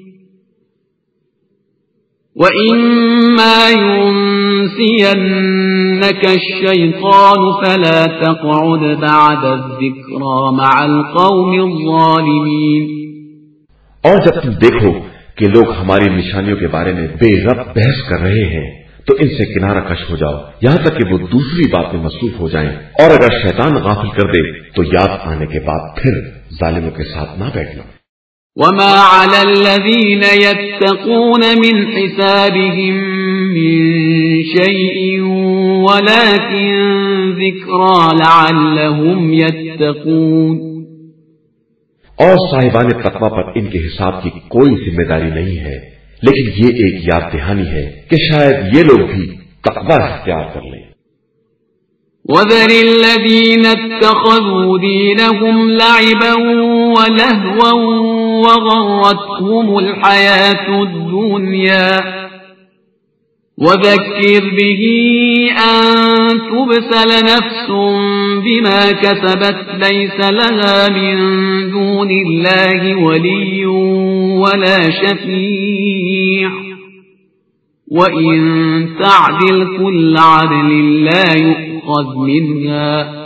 وَإِمَّا يُنْسِيَنَّكَ الشَّيْطَانُ فَلَا تَقْعُدْ بَعْدَ الذِّكْرَى مَعَ الْقَوْمِ الظَّالِمِينَ. اور جب تم دیکھو کہ لوگ ہماری نشانیوں کے بارے میں بے رب بحث کر رہے ہیں تو ان سے کنارہ کش ہو جاؤ یہاں تک کہ وہ دوسری بات میں مصروف ہو جائیں، اور اگر شیطان غافل کر دے تو یاد آنے کے بعد پھر ظالموں کے ساتھ نہ بیٹھنا. وَمَا عَلَى الَّذِينَ يَتَّقُونَ مِنْ حِسَابِهِمْ مِنْ شَيْءٍ وَلَكِنْ ذِكْرَى لَعَلَّهُمْ يَتَّقُونَ. اور صاحبان تقوی پر ان کے حساب کی کوئی ذمہ داری نہیں ہے، لیکن یہ ایک یاد دہانی ہے کہ شاید یہ لوگ بھی تقوی اختیار کر لیں۔ وَذَرِ الَّذِينَ اتَّخَذُوا دِينَهُمْ لَعِبًا وَلَهْوًا وَغَرَّتْهُمُ الْحَيَاةُ الدُّنْيَا وَذَكِّرْ بِهِ أَن تُبْسَلَ نَفْسٌ بِمَا كَسَبَتْ لَيْسَ لَهَا مِن دُونِ اللَّهِ وَلِيٌّ وَلَا شَفِيعٌ وَإِن تَعْدِلْ كُلَّ عَدْلٍ لَّا يُؤْخَذْ مِنْهَا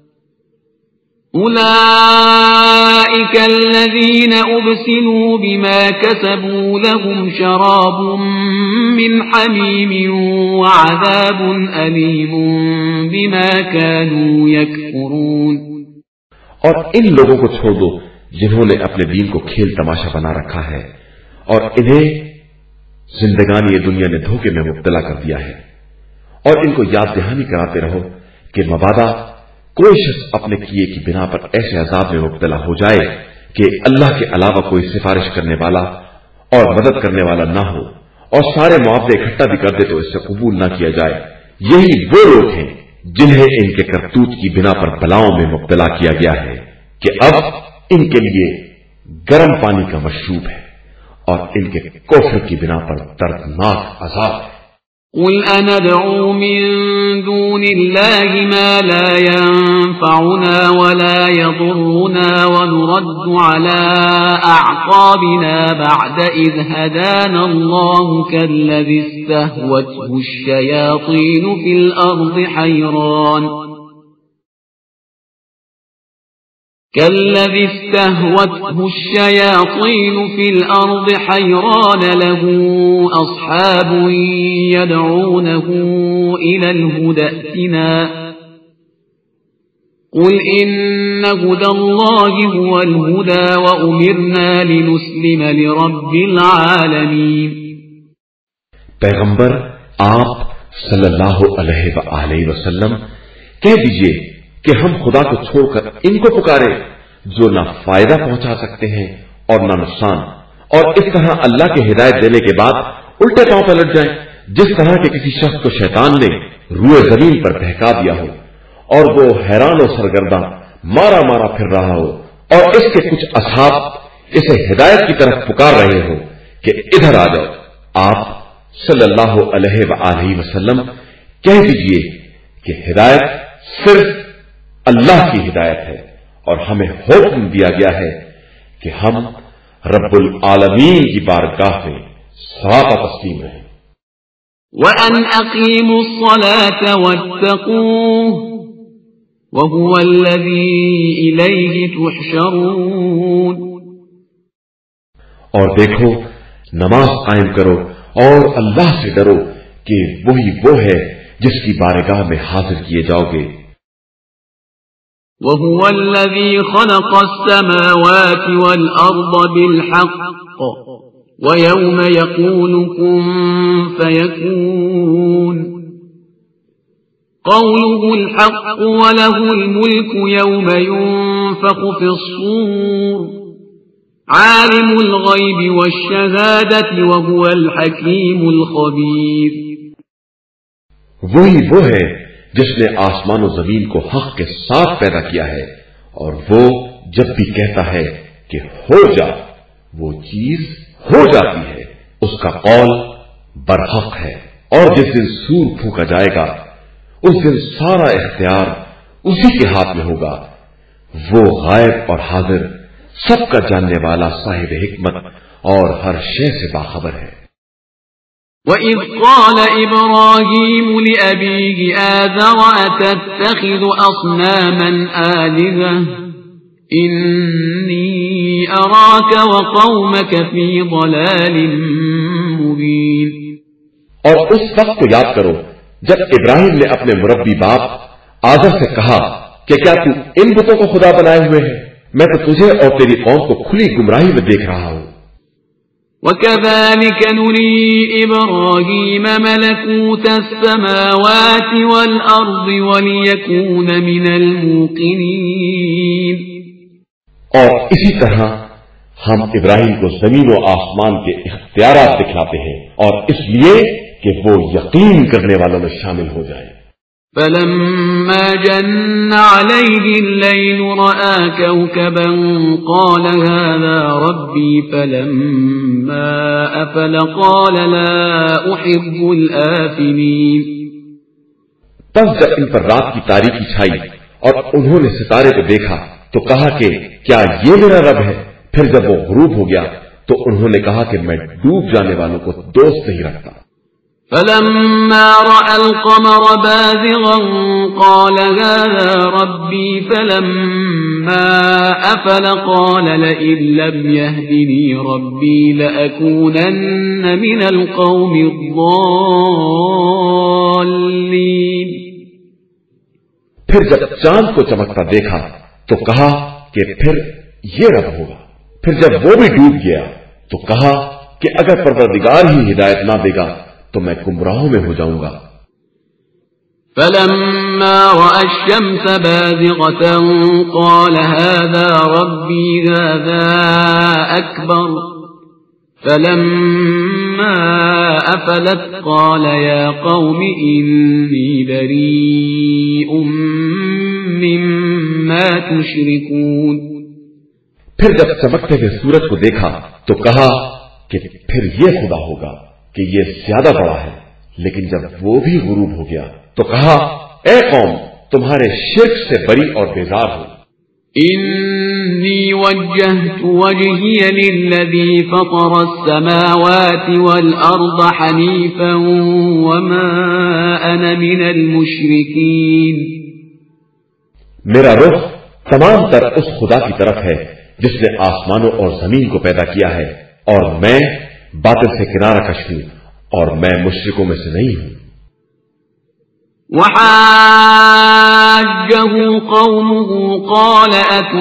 أولئك الذين أبسلوا بما كسبوا لهم شراب من حميم وعذاب أليم بما كانوا يكفرون۔ اور ان لوگوں کو چھوڑ دو جنہوں نے اپنے دین کو کھیل تماشا بنا رکھا ہے اور انہیں زندگانی دنیا نے دھوکے میں مبتلا کر دیا ہے، اور ان کو یاد دہانی کراتے رہو کہ مبادا کوئی شخص اپنے کیے کی بنا پر ایسے عذاب میں مبتلا ہو جائے کہ اللہ کے علاوہ کوئی سفارش کرنے والا اور مدد کرنے والا نہ ہو، اور سارے معاوضے اکٹھا بھی کر دے تو اس سے قبول نہ کیا جائے۔ یہی وہ لوگ ہیں جنہیں ان کے کرتوت کی بنا پر بلاؤں میں مبتلا کیا گیا ہے کہ اب ان کے لیے گرم پانی کا مشروب ہے اور ان کے کفر کی بنا پر دردناک عذاب ہے۔ قل أندعو من دون الله ما لا ينفعنا ولا يضرنا ونرد على أعقابنا بعد إذ هدانا الله كالذي استهوته الشياطين في الأرض حيران له أصحاب يدعونه إلى الهدى ائتنا قل إن هدى الله هو الهدى وأمرنا لنسلم لرب العالمين۔ پیغمبر آپ صلی اللہ علیہ وآلہ وسلم کہہ دیجئے کہ ہم خدا کو چھوڑ کر ان کو پکارے جو نہ فائدہ پہنچا سکتے ہیں اور نہ نقصان، اور اس طرح اللہ کی ہدایت دینے کے بعد الٹے پاؤں پلٹ جائیں جس طرح کے کسی شخص کو شیطان نے روئے زمین پر بہکا دیا ہو اور وہ حیران و سرگرداں مارا مارا پھر رہا ہو، اور اس کے کچھ اصحاب اسے ہدایت کی طرف پکار رہے ہو کہ ادھر آ جاؤ۔ آپ صلی اللہ علیہ وآلہ وسلم کہہ دیجئے کہ ہدایت صرف اللہ کی ہدایت ہے اور ہمیں حکم دیا گیا ہے کہ ہم رب العالمین کی بارگاہ میں سراپا تسلیم رہیں۔ وَأَنْ أَقِيمُوا الصَّلَاةَ وَاتَّقُوهُ وَهُوَ الَّذِي إِلَيْهِ تُحْشَرُونَ۔ اور دیکھو نماز قائم کرو اور اللہ سے ڈرو کہ وہی وہ ہے جس کی بارگاہ میں حاضر کیے جاؤ گے۔ وَهُوَ الَّذِي خَلَقَ السَّمَاوَاتِ وَالْأَرْضَ بِالْحَقِّ وَيَوْمَ يَقُولُ كُن فَيَكُونُ قَوْلُهُ الْحَقُّ وَلَهُ الْمُلْكُ يَوْمَ يُنفَخُ فِي الصُّورِ عَالِمُ الْغَيْبِ وَالشَّهَادَةِ وَهُوَ الْحَكِيمُ الْخَبِيرُ۔ وہی وہ ہے جس نے آسمان و زمین کو حق کے ساتھ پیدا کیا ہے، اور وہ جب بھی کہتا ہے کہ ہو جا وہ چیز ہو جاتی ہے، اس کا قول برحق ہے۔ اور جس دن سور پھونکا جائے گا اس دن سارا اختیار اسی کے ہاتھ میں ہوگا، وہ غائب اور حاضر سب کا جاننے والا صاحب حکمت اور ہر شے سے باخبر ہے۔ وَإِذْ قَالَ إِبْرَاهِيمُ لِأَبِيهِ آزَرَ أَتَتَّخِذُ أَصْنَامًا آلِهَةً إِنِّي أَرَاكَ وَقَوْمَكَ فِي ضَلَالٍ مُبِينٍ۔ اور اس وقت کو یاد کرو جب ابراہیم نے اپنے مربی باپ آزر سے کہا کہ کیا تو ان بتوں کو خدا بنائے ہوئے ہے؟ میں تو تجھے اور تیری قوم کو کھلی گمراہی میں دیکھ رہا ہوں۔ وَكَذَلِكَ نُرِي إِبْرَاهِيمَ مَلَكُوتَ السَّمَاوَاتِ وَالْأَرْضِ وَلِيَكُونَ مِنَ الْمُوقِنِينَ۔ اور اسی طرح ہم ابراہیم کو زمین و آسمان کے اختیارات دکھلاتے ہیں، اور اس لیے کہ وہ یقین کرنے والوں میں شامل ہو جائیں۔ فلما جن عليه الليل رأى كوكبا قال هذا ربي فلما أفل قال لا أحب الآفلين۔ پس جب ان پر رات کی تاریکی چھائی اور انہوں نے ستارے کو دیکھا تو کہا کہ کیا یہ میرا رب ہے؟ پھر جب وہ غروب ہو گیا تو انہوں نے کہا کہ میں ڈوب جانے والوں کو دوست نہیں رکھتا۔ فلما رأى القمر بازغا قال هذا ربي فلما أفل قال لئن لم يهدني ربي لأكونن من القوم الضالين۔ پھر جب چاند کو چمکتا دیکھا تو کہا کہ پھر یہ رب ہوگا۔ پھر جب وہ بھی ڈوب گیا تو کہا کہ اگر پروردگار ہی ہدایت نہ دے گا تو میں گمراہوں میں ہو جاؤں گا۔ فلما رأى الشمس بازغة قال هذا ربي هذا أكبر فلما أفلت قال يا قوم إني بريء مما تشركون۔ پھر جب چمکتے ہوئے سورج کو دیکھا تو کہا کہ پھر یہ خدا ہوگا کہ یہ زیادہ بڑا ہے، لیکن جب وہ بھی غروب ہو گیا تو کہا اے قوم تمہارے شرک سے بری اور بیزار ہو۔ انی وجہت وجہی للذی فطر السماوات والارض حنیفا وما انا من المشرکین۔ میرا رخ تمام تر اس خدا کی طرف ہے جس نے آسمانوں اور زمین کو پیدا کیا ہے، اور میں باطل سے کنارہ کش ہوں اور میں مشرکوں میں سے نہیں ہوں۔ وحاجه قومه قال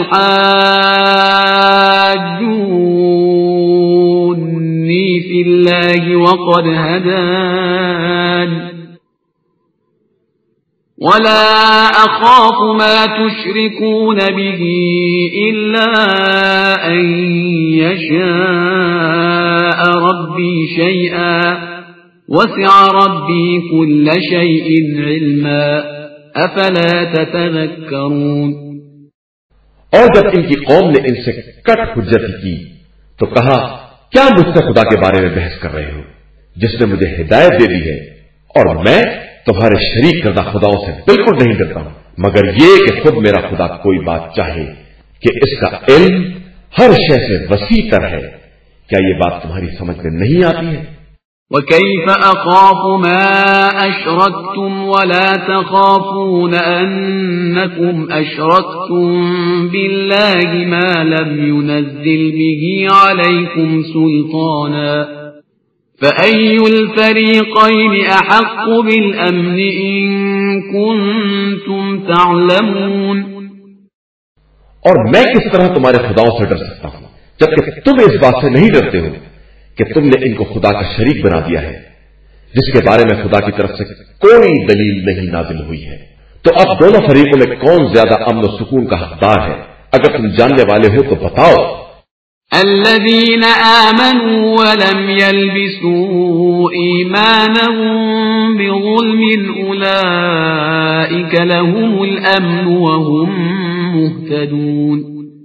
أتحاجوني في الله وقد هدان ولا أخاف ما تشركون به إلا أن يشاء ربي شيئا وسع ربي كل شيء علما أفلا تتذكرون۔ اور جب ان کی قوم نے ان سے کٹ حجت کی تو کہا کیا مجھ سے خدا کے بارے میں بحث کر رہے ہو جس نے مجھے ہدایت دے دی ہے، اور میں تمہارے شریک کردہ خداؤں سے بالکل نہیں ڈرتا ہوں مگر یہ کہ خود میرا خدا کوئی بات چاہے کہ اس کا علم ہر شے سے وسیع تر ہے۔ کیا یہ بات تمہاری سمجھ میں نہیں آتی ہے؟ وَكَيْفَ أَخَافُ مَا أَشْرَكْتُمْ وَلَا تَخَافُونَ أَنَّكُمْ أَشْرَكْتُمْ بِاللَّهِ مَا لَمْ يُنَزِّلْ بِهِ عَلَيْكُمْ سُلْطَانًا فَأَيُّ الْفَرِيقَيْنِ أَحَقُّ بِالْأَمْنِ إِن كُنتُمْ تَعْلَمُونَ۔ اور میں کس طرح تمہارے خداؤں سے ڈر سکتا ہوں جبکہ تم اس بات سے نہیں ڈرتے ہو کہ تم نے ان کو خدا کا شریک بنا دیا ہے جس کے بارے میں خدا کی طرف سے کوئی دلیل نہیں نازل ہوئی ہے۔ تو اب دونوں فریقوں میں کون زیادہ امن و سکون کا حقدار ہے؟ اگر تم جاننے والے ہو تو بتاؤ۔ الذين آمنوا ولم يلبسوا إيمانهم بظلم أولئك لهم الأمن وهم مهتدون۔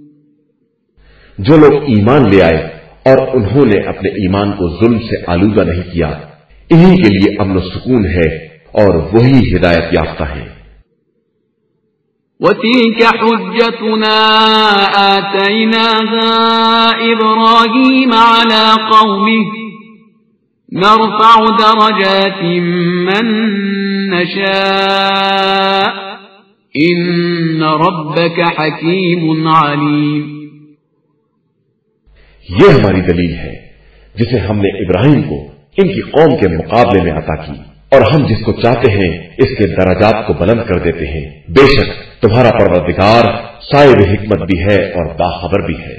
جو لوگ ایمان لے آئے اور انہوں نے اپنے ایمان کو ظلم سے آلودہ نہیں کیا، انہی کے لیے امن و سکون ہے اور وہی ہدایت یافتہ ہیں۔ وَتِلْكَ حُجَّتُنَا آتَيْنَاهَا إِبْرَاهِيمَ عَلَى قَوْمِهِ نَرْفَعُ دَرَجَاتٍ مَّن نَّشَاءُ إِنَّ رَبَّكَ حَكِيمٌ عَلِيمٌ۔ یہ ہماری دلیل ہے جسے ہم نے ابراہیم کو ان کی قوم کے مقابلے میں عطا کی، اور ہم جس کو چاہتے ہیں اس کے درجات کو بلند کر دیتے ہیں۔ بے شک تمہارا پروردگار صاحب حکمت بھی ہے اور باخبر بھی ہے۔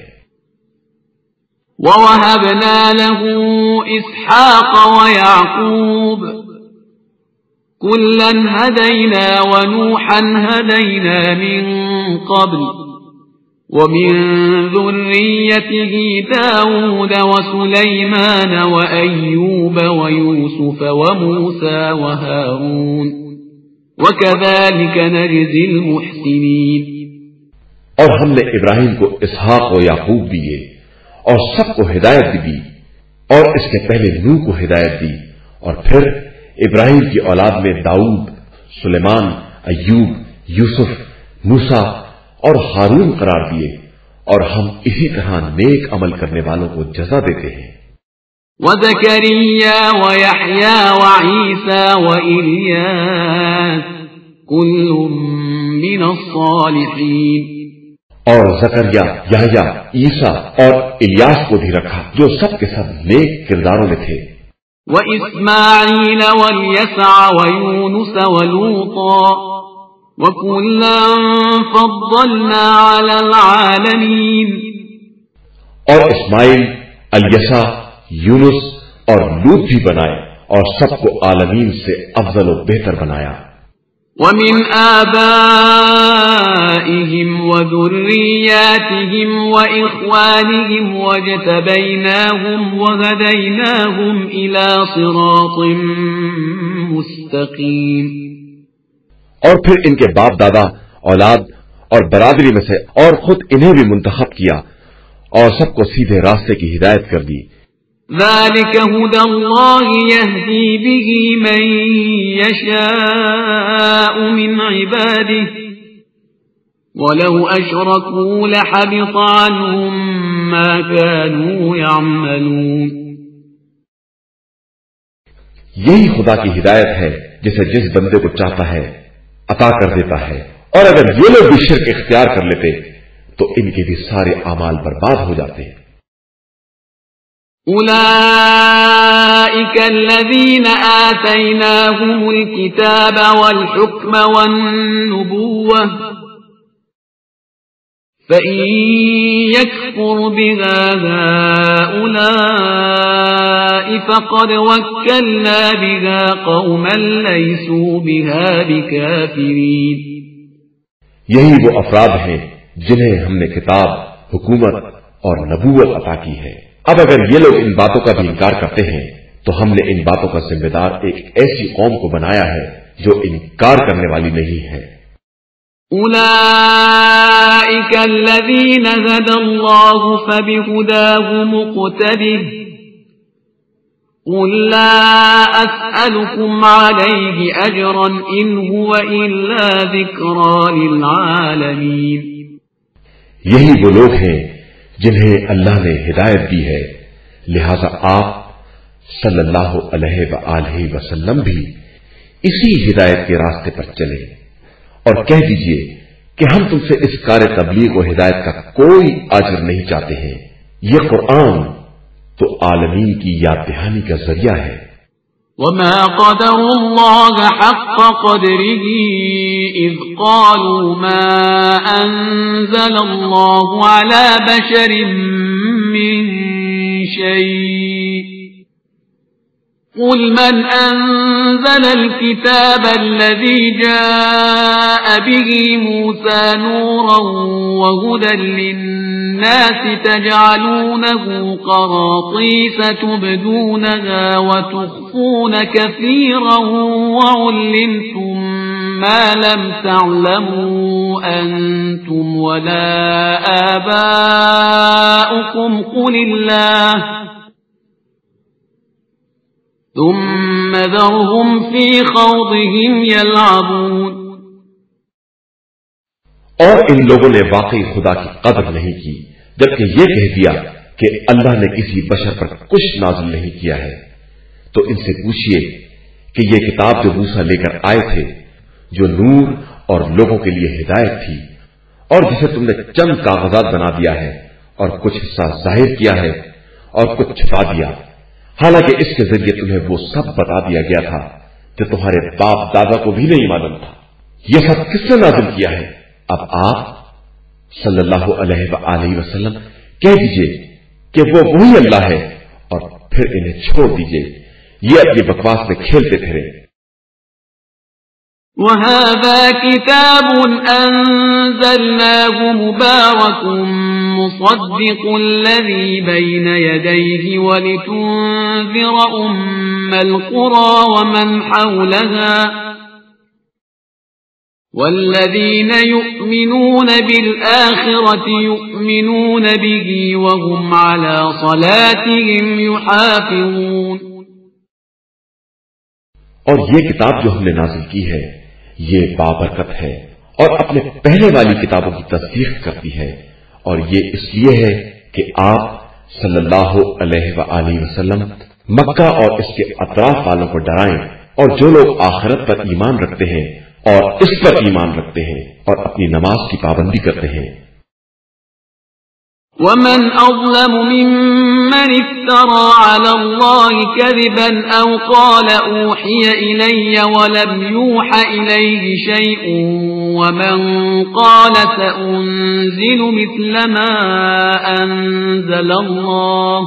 وَوَهَبْنَا لَهُ إِسْحَاقَ وَيَعْقُوبَ كُلًّا هَدَيْنَا وَنُوحًا هَدَيْنَا مِن قَبْلُ ومن ذريته داود وسليمان وأيوب ويوسف وموسى وهارون وكذلك نجزي المحسنين. اور ہم نے ابراہیم کو اسحاق و یعقوب دیے اور سب کو ہدایت بھی دی، اور اس کے پہلے نوح کو ہدایت دی، اور پھر ابراہیم کی اولاد میں داؤد، سلیمان، ایوب، یوسف، موسیٰ اور ہارون قرار دیے، اور ہم اسی طرح نیک عمل کرنے والوں کو جزا دیتے ہیں. وزكريا ويحيى وعيسى وإلياس كل من الصالحين. اور زکریا، یحییٰ، عیسیٰ اور الیاس کو بھی رکھا جو سب کے سب نیک کرداروں میں تھے. وإسماعيل واليسع ويونس ولوطا وكلا فضلنا على العالمين. اور اسماعیل، الیسع، یونس اور لوط بھی بنائے اور سب کو عالمین سے افضل و بہتر بنایا. ومن آبائهم وذرياتهم وإخوانهم واجتبيناهم وهديناهم إلى صراط مستقيم. اور پھر ان کے باپ دادا، اولاد اور برادری میں سے اور خود انہیں بھی منتخب کیا اور سب کو سیدھے راستے کی ہدایت کر دی. ذلك هدى الله يهدي به من يشاء من عباده ولو أشركوا لحبط عنهم ما كانوا يعملون. یہی خدا کی ہدایت ہے جسے جس بندے کو چاہتا ہے عطا کر دیتا ہے، اور اگر یہ لوگ بھی شرک اختیار کر لیتے تو ان کے بھی سارے اعمال برباد ہو جاتے ہیں. أولئك الذين آتيناهم الكتاب والحكم والنبوة فإن يكفر بها هؤلاء فقد وكلنا بها قوما ليسوا بها بكافرين. یہی وہ افراد ہیں جنہیں ہم نے کتاب، حکومت اور نبوت عطا کی ہے. اب اگر یہ لوگ ان باتوں کا بھی انکار کرتے ہیں تو ہم نے ان باتوں کا ذمہ دار ایک ایسی قوم کو بنایا ہے جو انکار کرنے والی نہیں ہے. أولئك الذين هدى الله فبهداه مقتده قل لا أسألكم عليه أجرا إن هو إلا ذكرى للعالمين. یہی وہ لوگ ہیں جنہیں اللہ نے ہدایت دی ہے، لہذا آپ صلی اللہ علیہ وآلہ وسلم بھی اسی ہدایت کے راستے پر چلیں اور کہہ دیجئے کہ ہم تم سے اس کار تبلیغ و ہدایت کا کوئی اجر نہیں چاہتے ہیں. یہ قرآن تو عالمین کی یاد دہانی کا ذریعہ ہے. وما قدر الله حق قدره إذ قالوا ما أنزل الله على بشر من شيء قل من أنزل الكتاب الذي جاء به موسى نورا وهدى للناس تجعلونه قراطيس تبدونها وتخفون كثيرا وعلمتم ما لم تعلموا أنتم ولا آباؤكم قل الله ثم ذرهم في خوضهم يلعبون. اور ان لوگوں نے واقعی خدا کی قدر نہیں کی جبکہ یہ کہہ دیا کہ اللہ نے کسی بشر پر کچھ نازل نہیں کیا ہے. تو ان سے پوچھئے کہ یہ کتاب جو موسیٰ لے کر آئے تھے، جو نور اور لوگوں کے لیے ہدایت تھی، اور جسے تم نے چند کاغذات بنا دیا ہے اور کچھ حصہ ظاہر کیا ہے اور کچھ چھپا دیا، حالانکہ اس کے ذریعے تمہیں وہ سب بتا دیا گیا تھا جو تمہارے باپ دادا کو بھی نہیں معلوم تھا. یہ سب کس نے نازل کیا ہے؟ اب آپ صلی اللہ علیہ وآلہ وسلم کہہ دیجئے کہ وہ وہی اللہ ہے اور پھر انہیں چھوڑ دیجئے، یہ اپنی بکواس میں کھیلتے پھرے. وهذا كتاب أنزلناه مبارك مصدق الذي بين يديه ولتنذر أم القرى ومن حولها والذين يؤمنون بالآخرة يؤمنون به وهم على صلاتهم يحافظون. اور یہ کتاب جو ہم نے نازل کی ہے یہ بابرکت ہے اور اپنے پہلے والی کتابوں کی تصدیق کرتی ہے، اور یہ اس لیے ہے کہ آپ صلی اللہ علیہ وآلہ وسلم مکہ اور اس کے اطراف والوں کو ڈرائیں، اور جو لوگ آخرت پر ایمان رکھتے ہیں اور اس پر ایمان رکھتے ہیں اور اپنی نماز کی پابندی کرتے ہیں. ومن أظلم ممن افترى على الله كذبا أو قال أوحي إلي ولم يوح إليه شيء ومن قال سأنزل مثل ما أنزل الله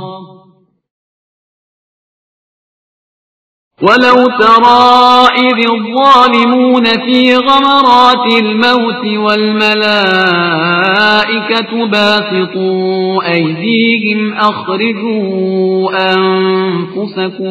ولو ترى إذ الظالمون في غمرات الموت والملائكة باسطوا أيديهم أخرجوا أنفسكم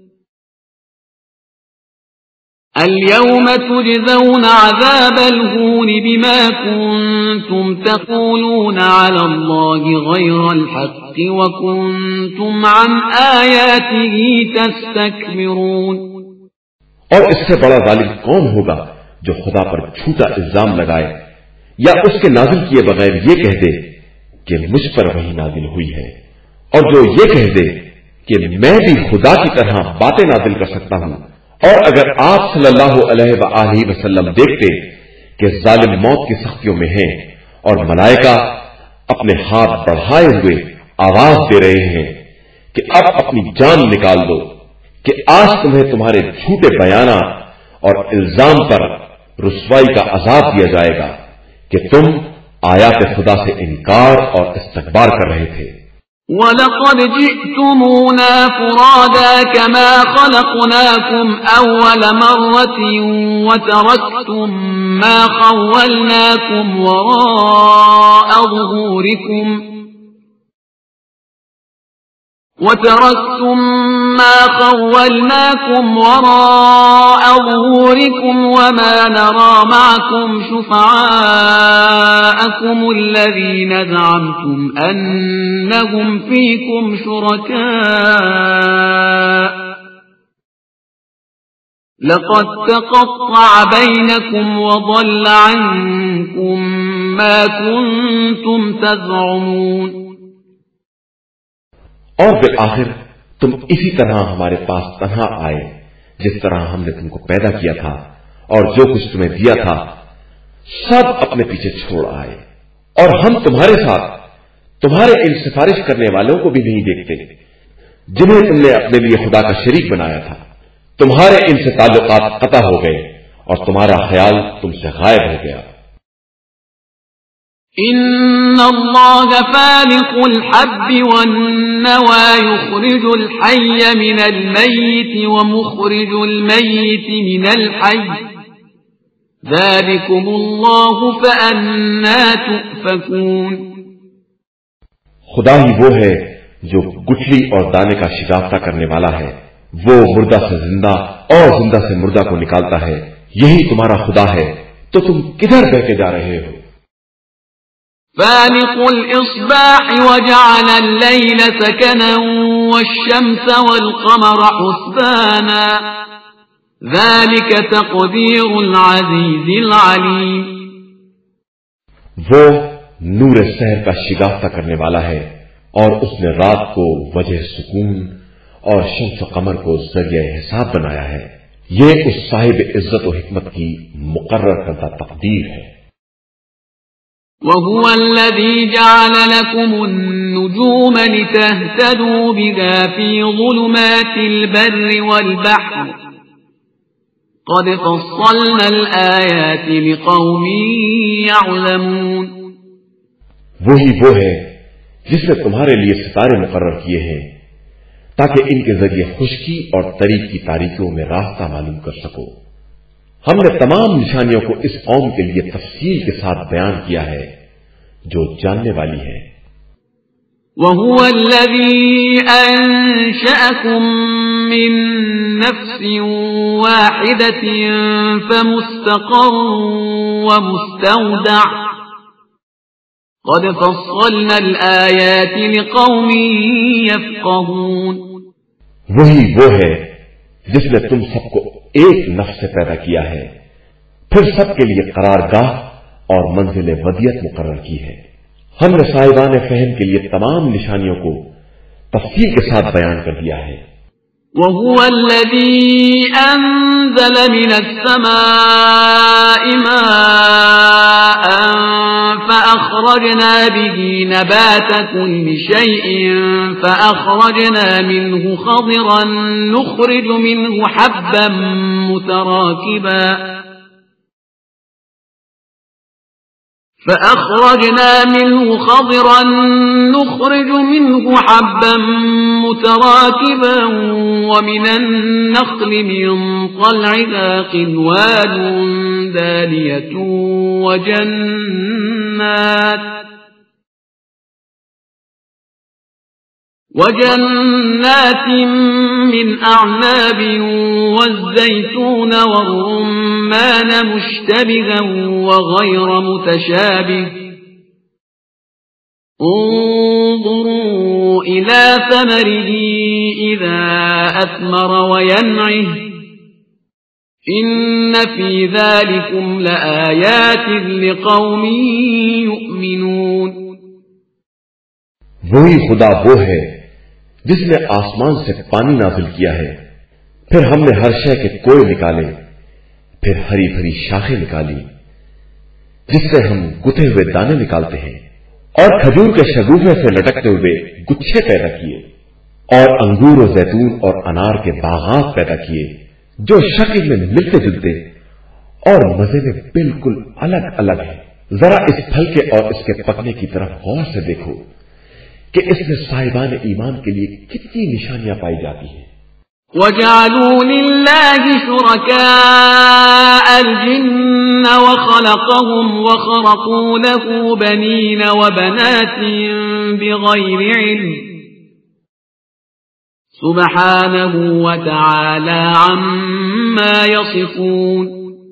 اليوم تجزون عذاب الهون بما كنتم تقولون على الله غير الحق وكنتم عن آياته تستكبرون. اور اس سے بڑا ظالم کون ہوگا جو خدا پر جھوٹا الزام لگائے یا اس کے نازل کیے بغیر یہ کہہ دے کہ مجھ پر وہی نازل ہوئی ہے، اور جو یہ کہہ دے کہ میں بھی خدا کی طرح باتیں نازل کر سکتا ہوں. اور اگر آپ صلی اللہ علیہ وآلہ وسلم دیکھتے کہ ظالم موت کی سختیوں میں ہیں اور ملائکہ اپنے ہاتھ بڑھائے ہوئے آواز دے رہے ہیں کہ اب اپنی جان نکال دو، کہ آج تمہیں تمہارے جھوٹے بیانات اور الزام پر رسوائی کا عذاب دیا جائے گا کہ تم آیات خدا سے انکار اور استکبار کر رہے تھے. وَلَقَدْ جِئْتُمُونَا فُرَادَى كَمَا خَلَقْنَاكُمْ أَوَّلَ مَرَّةٍ وَتَرَكْتُمْ مَا خَوَّلْنَاكُمْ وَرَاءَ ظُهُورِكُمْ وَمَا نَرَى مَعَكُمْ شُفَعَاءَكُمُ الَّذِينَ زَعَمْتُمْ أَنَّهُمْ فِيكُمْ شُرَكَاءُ لَقَدْ تَقَطَّعَ بَيْنَكُمْ وَضَلَّ عَنكُمْ مَا كُنتُمْ تَزْعُمُونَ. اور بالآخر تم اسی طرح ہمارے پاس تنہا آئے جس طرح ہم نے تم کو پیدا کیا تھا، اور جو کچھ تمہیں دیا تھا سب اپنے پیچھے چھوڑ آئے، اور ہم تمہارے ساتھ تمہارے ان سفارش کرنے والوں کو بھی نہیں دیکھتے جنہیں تم نے اپنے لیے خدا کا شریک بنایا تھا. تمہارے ان سے تعلقات قطع ہو گئے اور تمہارا خیال تم سے غائب ہو گیا. إن الله فالق الحب والنوى يخرج الحي من الميت ومخرج الميت من الحي ذلكم الله فأنا تؤفكون. خدا ہی وہ ہے جو گٹھلی اور دانے کا شگافتہ کرنے والا ہے، وہ مردہ سے زندہ اور زندہ سے مردہ کو نکالتا ہے. یہی تمہارا خدا ہے، تو تم کدھر بہتے جا رہے ہو؟ فالق الإصباح وجعل الليل سكنا والشمس والقمر حسبانا ذلك تقدير العزيز العليم. وہ نور سحر کا شگافتہ کرنے والا ہے، اور اس نے رات کو وجہ سکون اور شمس و قمر کو ذریعہ حساب بنایا ہے. یہ اس صاحب عزت و حکمت کی مقرر کردہ تقدیر ہے. وهو الذي جعل لكم النجوم لتهتدوا بها في ظلمات البر والبحر قد فصلنا الآيات لقوم يعلمون. وہی وہ ہے جس نے تمہارے لیے ستارے مقرر کیے ہیں تاکہ ان کے ذریعے خشکی اور طریق کی تاریکیوں میں راستہ معلوم کر سکو. ہم نے تمام نشانیوں کو اس قوم کے لیے تفصیل کے ساتھ بیان کیا ہے جو جاننے والی ہے۔ وَهُوَ الَّذِي أَنشَأَكُم مِّن نَّفْسٍ وَاحِدَةٍ فَمُسْتَقَرٌّ وَمُسْتَوْدَعٌ قَدْ فَصَّلْنَا الْآيَاتِ لِقَوْمٍ يَفْقَهُونَ۔ وہی وہ ہے جس نے تم سب کو ایک نفس سے پیدا کیا ہے، پھر سب کے لیے قرارگاہ اور منزل ودیت مقرر کی ہے۔ ہم نے صاحبان فہم کے لیے تمام نشانیوں کو تفصیل کے ساتھ بیان کر دیا ہے۔ وَهُوَ الَّذِي أَنزَلَ مِنَ السَّمَاءِ مَاءً فَأَخْرَجْنَا بِهِ نَبَاتَ كُلِّ شَيْءٍ فَأَخْرَجْنَا مِنْهُ خَضِرًا نُخْرِجُ مِنْهُ حَبًّا متراكبا ومن النخل من طلعها قنوان دانية وجنات من أعناب والزيتون والرمان مشتبها وغير متشابه انظروا إلى ثمره إذا أثمر وينعه إن في ذلكم لآيات لقوم يؤمنون۔ وہی خدا وہ ہے جس نے آسمان سے پانی نازل کیا ہے، پھر ہم نے ہر شے کے کوئے نکالے، پھر ہری بھری شاخیں نکالی جس سے ہم گتھے ہوئے دانے نکالتے ہیں، اور کھجور کے شگوفے سے لٹکتے ہوئے گچھے پیدا کیے، اور انگور و زیتون اور انار کے باغات پیدا کیے جو شکل میں ملتے جلتے اور مزے میں بالکل الگ الگ ہیں۔ ذرا اس پھل کے اور اس کے پکنے کی طرف غور سے دیکھو کہ اس میں صاحبان ایمان کے لیے کتنی نشانیاں پائی جاتی ہیں۔ وَجَعَلُوا لِلَّهِ شُرَكَاءَ الْجِنَّ وَخَلَقَهُمْ وَخَرَقُوا لَهُ بَنِينَ وَبَنَاتٍ بِغَيْرِ عِلْمٍ سُبْحَانَهُ وَتَعَالَى عَمَّا يَصِفُونَ۔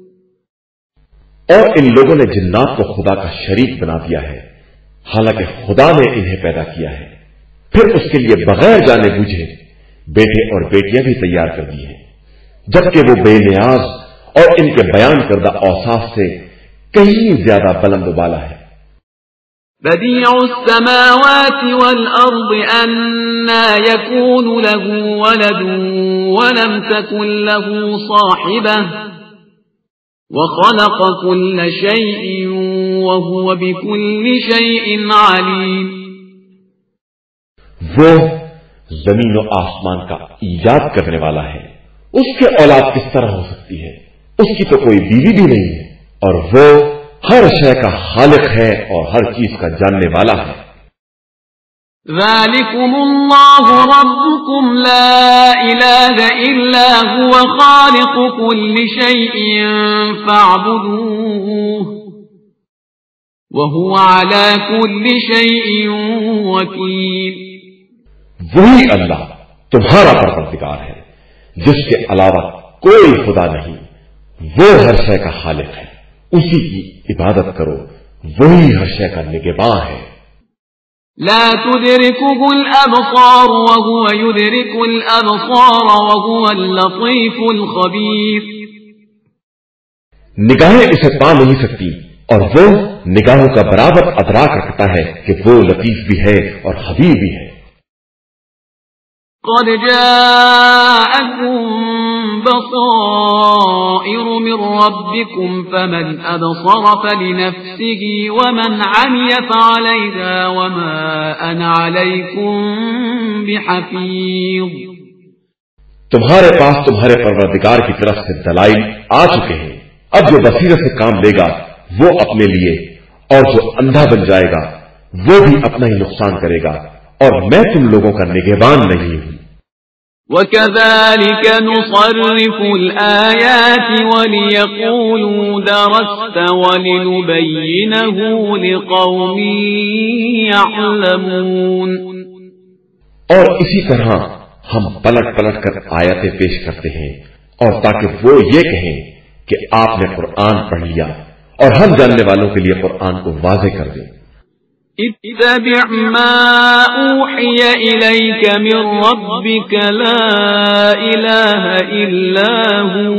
اور ان لوگوں نے جنات کو خدا کا شریک بنا دیا ہے، حالانکہ خدا نے انہیں پیدا کیا ہے، پھر اس کے لیے بغیر جانے بوجھے بیٹے اور بیٹیاں بھی تیار کر دی ہیں، جبکہ وہ بے نیاز اور ان کے بیان کردہ اوصاف سے کہیں زیادہ بلند و بالا ہے۔ بديع السماوات والأرض أنى يكون له ولد ولم تكن له صاحبة وخلق كل شيء وهو بكل شيء عليم۔ وہ زمین و آسمان کا ایجاد کرنے والا ہے، اس کے اولاد کس طرح ہو سکتی ہے؟ اس کی تو کوئی بیوی بھی نہیں ہے، اور وہ ہر شے کا خالق ہے اور ہر چیز کا جاننے والا ہے۔ ذَلِكُمُ اللَّهُ رَبُّكُمْ لَا إِلَٰهَ إِلَّا هُوَ خَالِقُ كُلِّ شَيْءٍ فَاعْبُدُوهُ وَهُوَ عَلَى كُلِّ شَيْءٍ وَكِيلٌ۔ وہی اللہ تمہارا پروردگار ہے جس کے علاوہ کوئی خدا نہیں، وہ ہر شے کا خالق ہے، اسی کی عبادت کرو، وہی ہر شے کا نگہباں ہے۔ لا تدركه الأبصار وهو يدرك الأبصار وهو اللطيف الخبير۔ نگاہیں اسے پا نہیں سکتی اور وہ نگاہوں کا برابر ادراک رکھتا ہے کہ وہ لطیف بھی ہے اور خبیر بھی ہے۔ قد جاءكم بصائر من ربكم فمن أبصر فلنفسه ومن عمي فعليها وما أنا عليكم بحفيظ۔ تمہارے پاس تمہارے پروردگار کی طرف سے دلائل آ چکے ہیں، اب جو بصیرت سے کام لے گا وہ اپنے لیے، اور جو اندھا بن جائے گا وہ بھی اپنا ہی نقصان کرے گا، اور میں تم لوگوں کا نگہبان نہیں ہوں۔ وَكَذَلِكَ نُصَرِّفُ الْآيَاتِ وَلِيَقُولُوا دَرَسْتَ وَلِنُبَيِّنَهُ لِقَوْمٍ يَعْلَمُونَ اور اسی طرح ہم پلٹ پلٹ کر آیتیں پیش کرتے ہیں اور تاکہ وہ یہ کہیں کہ آپ نے قرآن پڑھ لیا اور ہم جاننے والوں کے لیے قرآن کو واضح کر دیں. اتبع ما اوحی الیک من ربک لا الہ الا هو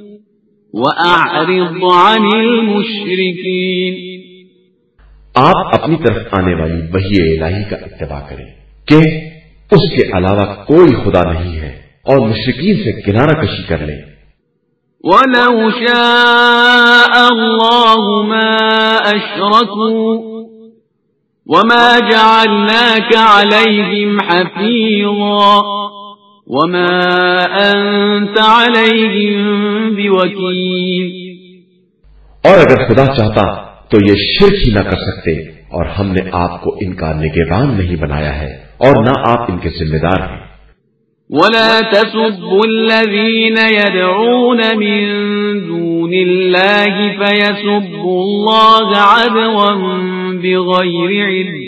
واعرض عن المشرکین. آپ اپنی طرف آنے والی وحی الہی کا اتباع کریں کہ اس کے علاوہ کوئی خدا نہیں ہے اور مشرکین سے کنارہ کشی کر لیں. وَلَوْ شَاءَ اللَّهُ مَا أَشْرَكُوا وَمَا جَعَلْنَاكَ عَلَيْهِمْ حَفِيظًا وَمَا أَنْتَ عَلَيْهِمْ بِوَكِيلٍ. اور اگر خدا چاہتا تو یہ شرک ہی نہ کر سکتے اور ہم نے آپ کو ان کا نگہبان نہیں بنایا ہے اور نہ آپ ان کے ذمہ دار ہیں. وَلَا تَسُبُّوا الَّذِينَ يَدْعُونَ مِن دُونِ اللَّهِ فَيَسُبُّوا اللَّهَ عَدْوًا بِغَيْرِ عِلْمٍ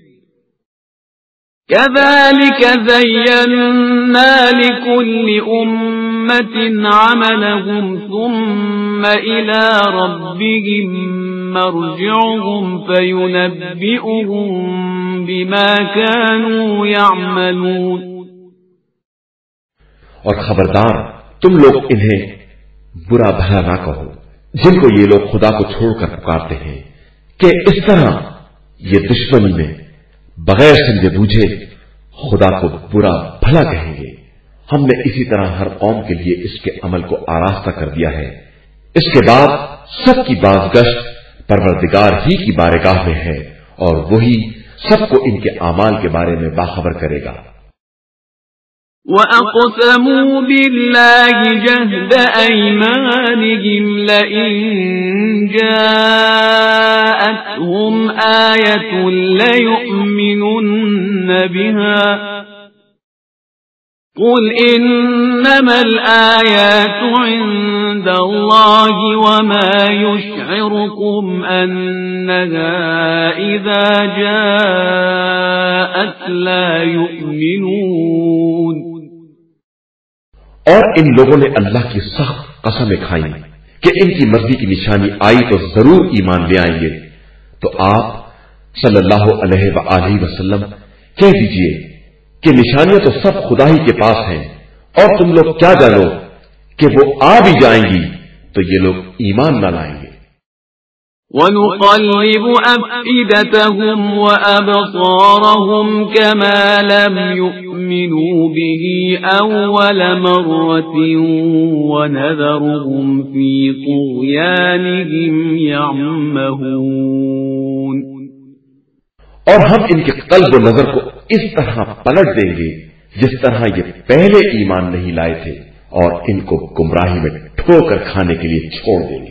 كَذَلِكَ زَيَّنَّا لِكُلِّ أُمَّةٍ عَمَلَهُمْ ثُمَّ إِلَى رَبِّهِمْ مَرْجِعُهُمْ فَيُنَبِّئُهُم بِمَا كَانُوا يَعْمَلُونَ. اور خبردار تم لوگ انہیں برا بھلا نہ کہو جن کو یہ لوگ خدا کو چھوڑ کر پکارتے ہیں کہ اس طرح یہ دشمنی میں بغیر سمجھے بوجھے خدا کو برا بھلا کہیں گے. ہم نے اسی طرح ہر قوم کے لیے اس کے عمل کو آراستہ کر دیا ہے. اس کے بعد سب کی بازگشت پروردگار ہی کی بارگاہ میں ہے اور وہی سب کو ان کے اعمال کے بارے میں باخبر کرے گا. وَأَقْسَمُوا بِاللَّهِ جَهْدَ أَيْمَانِهِمْ لَئِن جَاءَتْهُمْ آيَةٌ لَيُؤْمِنُنَّ بِهَا قُلْ إِنَّمَا الْآيَاتُ عِندَ اللَّهِ وَمَا يُشْعِرُكُمْ أَنَّهَا إِذَا جَاءَتْ لَا يُؤْمِنُونَ. اور ان لوگوں نے اللہ کی سخت قسمیں کھائیں کہ ان کی مرضی کی نشانی آئی تو ضرور ایمان لے آئیں گے. تو آپ صلی اللہ علیہ وآلہ وسلم کہہ دیجئے کہ نشانیاں تو سب خدا ہی کے پاس ہیں اور تم لوگ کیا جانو کہ وہ آ بھی جائیں گی تو یہ لوگ ایمان نہ لائیں گے. وَنُقَلِّبُ أَفْئِدَتَهُمْ وَأَبْصَارَهُمْ كَمَا لَمْ يُؤْمِنُوا بِهِ أَوَّلَ مَرَّةٍ وَنَذَرُهُمْ فِي طُغْيَانِهِمْ يَعْمَهُونَ. اور ہم ان کے قلب و نظر کو اس طرح پلٹ دیں گے جس طرح یہ پہلے ایمان نہیں لائے تھے اور ان کو گمراہی میں ٹھوکر کھانے کے لیے چھوڑ دیں گے.